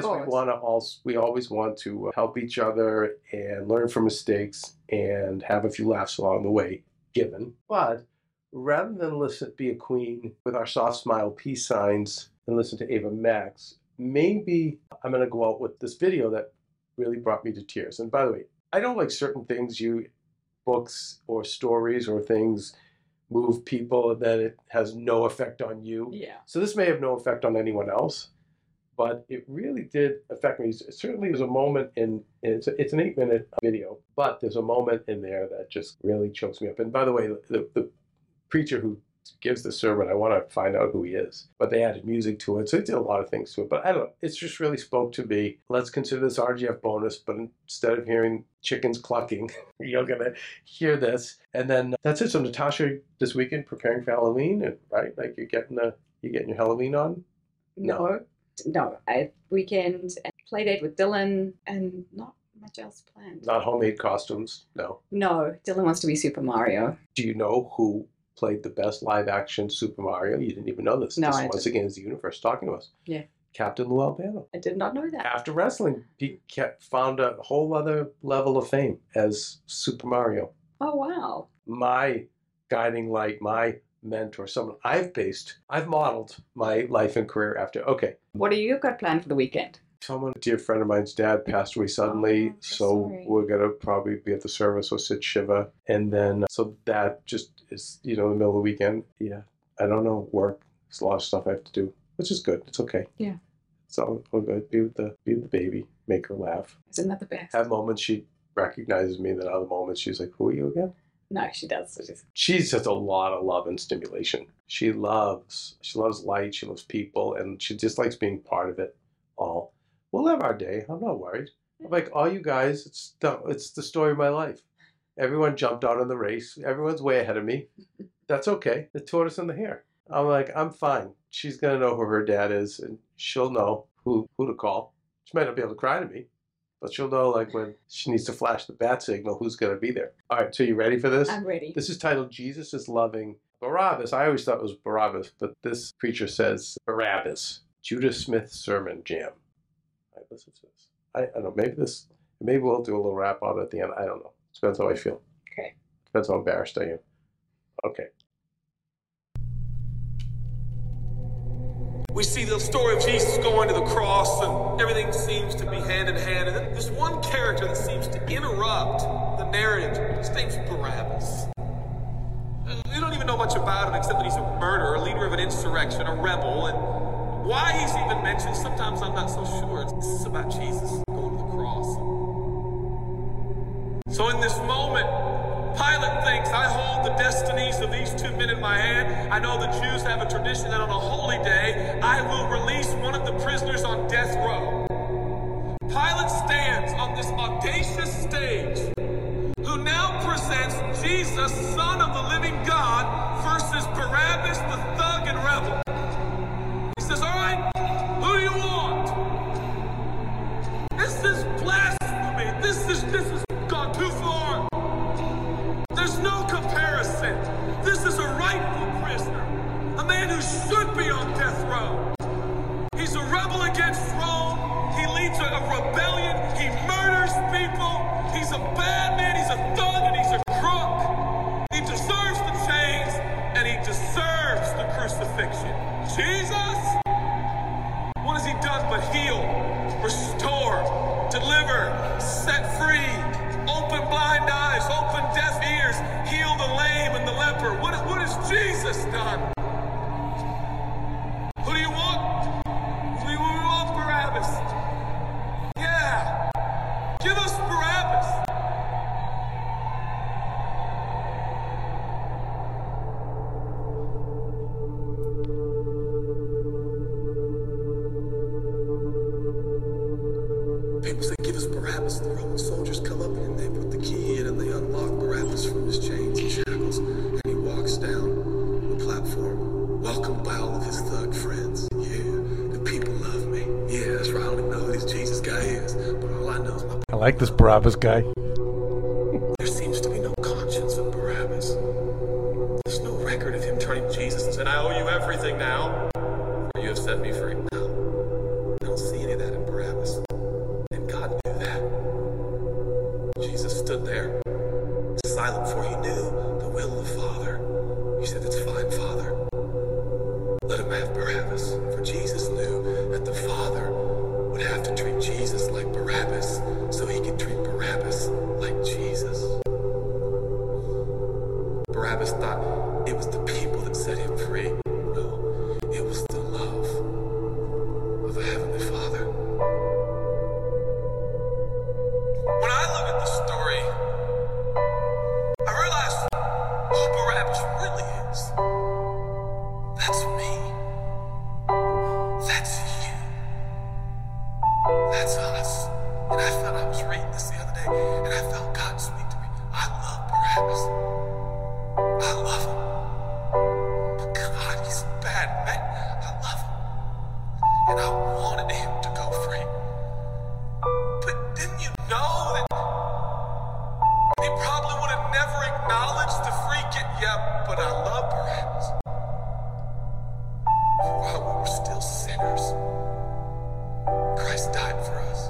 we always want to help each other and learn from mistakes and have a few laughs along the way, given. But rather than be a queen with our soft smile peace signs and listen to Ava Max, maybe I'm going to go out with this video that really brought me to tears. And by the way, I don't like certain things, books or stories or things move people and then it has no effect on you. Yeah. So this may have no effect on anyone else, but it really did affect me. Certainly there's a moment it's an 8-minute video, but there's a moment in there that just really chokes me up. And by the way, the preacher who gives the sermon, I want to find out who he is. But they added music to it, so it did a lot of things to it. But I don't know, it's just really spoke to me. Let's consider this RGF bonus, but instead of hearing chickens clucking, you're going to hear this. And then that's it. So Natasha, this weekend, preparing for Halloween, right? Like you're getting your Halloween on? No. Weekend, play date with Dylan, and not much else planned. Not homemade costumes, no. No, Dylan wants to be Super Mario. Do you know who played the best live-action Super Mario? You didn't even know this. No, once again is the universe talking to us. Yeah. Captain Lou Albano. I did not know that. After wrestling, he found a whole other level of fame as Super Mario. Oh, wow. My guiding light, my mentor, someone I've modeled my life and career after. Okay. What do you got planned for the weekend? A dear friend of mine's dad passed away suddenly, so sorry. We're going to probably be at the service or sit Shiva. And then, so that just is, in the middle of the weekend. Yeah, I don't know, work. There's a lot of stuff I have to do, which is good. It's okay. Yeah. It's all good. Be with the baby, make her laugh. Isn't that the best? Have moments she recognizes me, and then other moments she's like, who are you again? No, she does. She's just a lot of love and stimulation. She loves light, she loves people, and she just likes being part of it all. We'll have our day. I'm not worried. I'm like, all you guys, it's the story of my life. Everyone jumped out in the race. Everyone's way ahead of me. That's okay. The tortoise and the hare. I'm like, I'm fine. She's going to know who her dad is, and she'll know who to call. She might not be able to cry to me, but she'll know, like, when she needs to flash the bat signal, who's going to be there. All right, so you ready for this? I'm ready. This is titled, Jesus is Loving Barabbas. I always thought it was Barabbas, but this preacher says Barabbas. Judah Smith Sermon Jam. All right, listen to this. I don't know, maybe we'll do a little wrap on it at the end. I don't know. Depends how I feel. Okay. Depends how embarrassed I am. Okay. We see the story of Jesus going to the cross, and everything seems to be hand in hand. And then there's one character that seems to interrupt the narrative. His name's Barabbas. We don't even know much about him except that he's a murderer, a leader of an insurrection, a rebel. And why he's even mentioned, sometimes I'm not so sure. This is about Jesus going to the cross. So in this moment, Pilate thinks, I hold the destinies of these 2 men in my hand. I know the Jews have a tradition that on a holy day, I will release one of the prisoners on death row. Pilate stands on this audacious stage, who now presents Jesus, Son of the living God, versus Barabbas, the thug and rebel. He says, all right, who do you want? This is blasphemy. This is gone too far. There's no comparison. This is a rightful prisoner, a man who rebellion. He murders people. He's a bad man. He's a thug and he's a crook. He deserves the chains and he deserves the crucifixion. Jesus? What has he done but heal, restore, deliver, set free, open blind eyes, open deaf ears, heal the lame and the leper? What has Jesus done? Who do you want? Who do you want, Barabbas? Yeah. Give us Barabbas. People say, give us Barabbas. The Roman soldiers come up and they put the key in and they unlock Barabbas from his chains and shackles. And he walks down the platform, welcomed by all of his thug friends. Yeah, the people love me. Yeah, that's right. I don't even know who this Jesus guy is. But all I know is I like this Barabbas guy. there seems to be no conscience of Barabbas. There's no record of him turning to Jesus and saying, I owe you everything now, for you have set me free. No. I don't see any of that in Barabbas. And God knew that. Jesus stood there, silent, for he knew the will of the Father. He said, that's fine, Father. Let him have Barabbas. For Jesus knew that the Father would have to treat Jesus like Barabbas so he could treat Barabbas like Jesus. Barabbas thought it was the people that set him free. No, it was the love of the Heavenly Father. When I look at the story, I realize who Barabbas really is. That's me. That's you. That's us. And I felt, I was reading this the other day, and I felt God speak to me. I love Barabbas. I love him. But God, he's a bad man. I love him. And I wanted him to go free. But didn't you know that he probably would have never acknowledged the freak it? Yeah, but I love Barabbas. While we were still sinners, Christ died for us.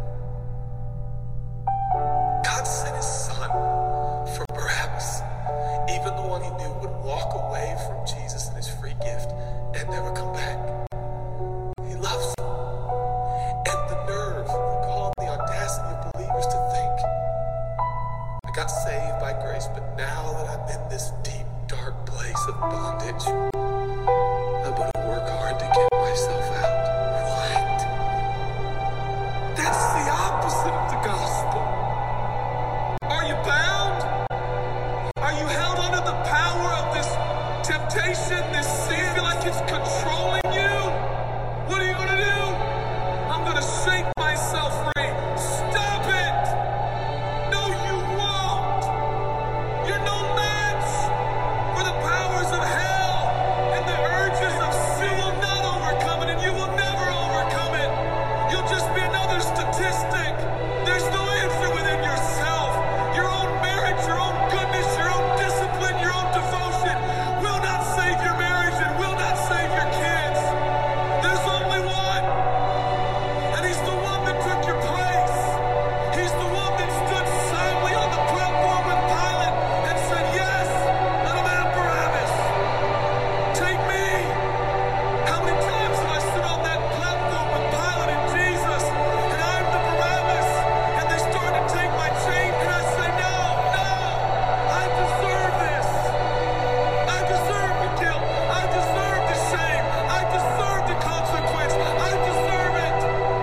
God sent his son for Barabbas, even the one he knew would walk away from Jesus and his free gift and never come back. He loves him. And the nerve, recall the audacity of believers to think, I got saved by grace, but now that I'm in this deep, dark place of bondage, I'm going to work hard to get myself out. What? That's the opposite of the gospel. Are you bound? Are you held under the power of this temptation, this sin? Feel like it's controlling you? What are you going to do? I'm going to shake myself free. Stop it! No, you won't. You're no match for the powers of hell, and the urges of sin will not overcome it, and you will never overcome it. You'll just be another statistic. There's no answer within yourself. Your own marriage, your own goodness, your own discipline, your own devotion will not save your marriage and will not save your kids. There's only one. And he's the one that took your place. He's the one that stood silently on the platform with Pilate and said, yes, let him have Barabbas. Take me. How many times have I stood on that platform with Pilate and Jesus, and I'm the Barabbas, and they start to take my chain, and I say, no, I deserve this. I deserve the guilt. I deserve the shame. I deserve the consequence. I deserve it.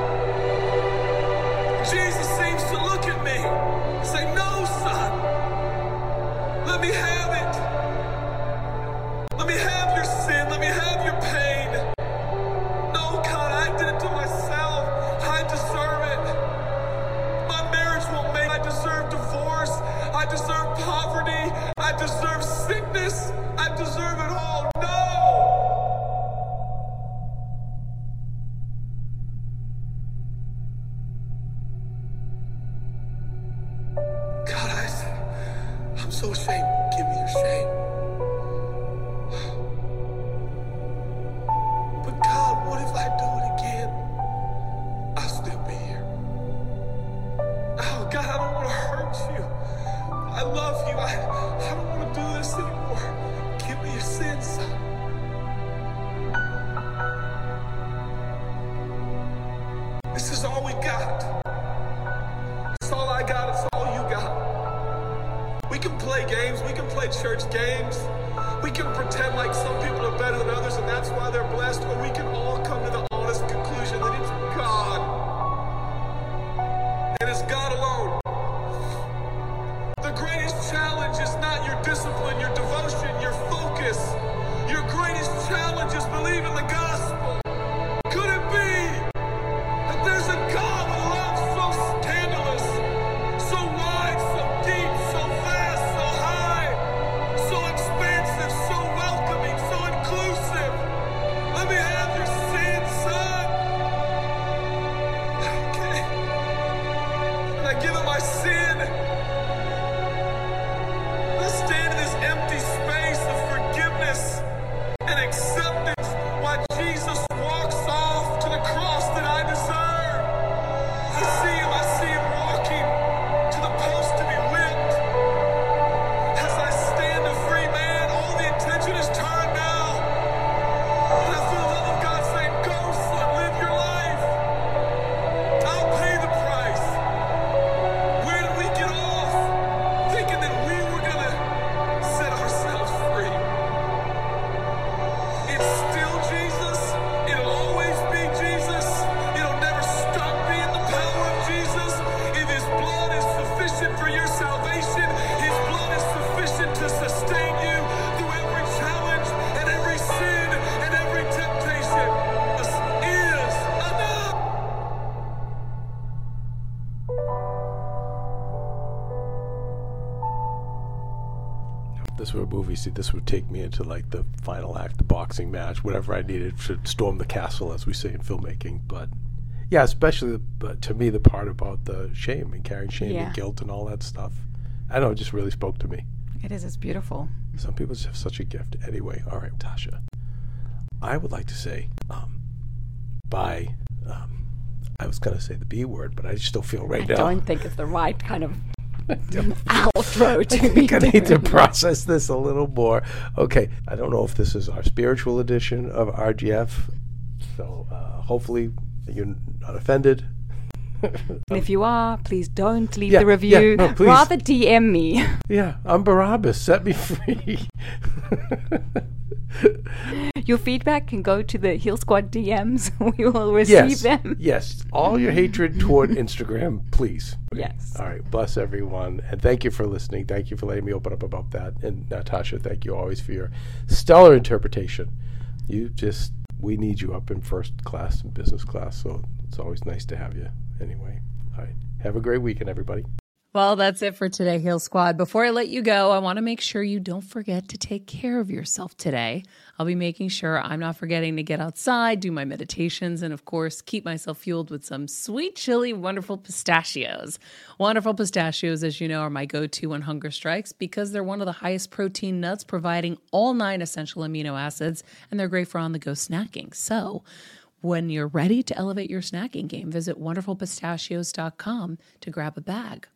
Jesus seems to look at me and say, no, son. Let me have it. Let me have your sin. Let me have your pain. No, God, I did it to myself. I deserve it. My marriage won't make it. I deserve divorce. I deserve poverty. I deserve sickness. I deserve it all. No! God, I'm so ashamed. Give me your shame. But God, what if I do it again? I'll still be here. and it's God alone. The greatest challenge is not your discipline, your devotion, your focus. Your greatest challenge is believing the gospel. Could it be that there's a God with love so scandalous, so wide, so deep, so vast, so high, so expansive, so welcoming, so inclusive? Let me have your sin, son. Okay. And I give him my sin. Let's stand in this empty space of forgiveness and acceptance while Jesus walks off to the cross that I deserve. I see him walking to the post to be whipped. As I stand a free man, all the attention is turned now. And I feel the love of God saying, go son, live your life. I'll pay the price. Where did we get off? Thinking that we were gonna set ourselves free. It's still Jesus. It'll always be Jesus. It'll never stop being the power of Jesus. If his blood is sufficient for your salvation, his blood is sufficient to sustain you through every challenge and every sin and every temptation. This is enough. If this were a movie, see, this would take me into like the final act, the boxing match, whatever I needed to storm the castle, as we say in filmmaking. But yeah, especially to me, the part about the shame and carrying shame Yeah. and guilt and all that stuff. I know, it just really spoke to me. It is. It's beautiful. Some people just have such a gift. Anyway, all right, Tasha. I would like to say, I was going to say the B word, but I just don't feel right I now. don't think it's the right kind of outro to I be think I need to doing. process this a little more. Okay, I don't know if this is our spiritual edition of RGF, so hopefully you're not offended. And if you are, please don't leave Yeah, the review. yeah, no, please. Rather DM me. Yeah, I'm Barabbas. Set me free. Your feedback can go to the Heal Squad DMs. We will receive them. Yes, all your hatred toward Instagram, please. Yes. All right, bless everyone, and thank you for listening. Thank you for letting me open up about that. And Natasha, thank you always for your stellar interpretation. We need you up in first class and business class, so it's always nice to have you. Anyway, all right, have a great weekend, everybody. Well, that's it for today, Heal Squad. Before I let you go, I want to make sure you don't forget to take care of yourself today. I'll be making sure I'm not forgetting to get outside, do my meditations, and of course, keep myself fueled with some sweet, chili, wonderful pistachios. Wonderful pistachios, as you know, are my go-to when hunger strikes because they're one of the highest protein nuts, providing all 9 essential amino acids, and they're great for on-the-go snacking. So, when you're ready to elevate your snacking game, visit wonderfulpistachios.com to grab a bag.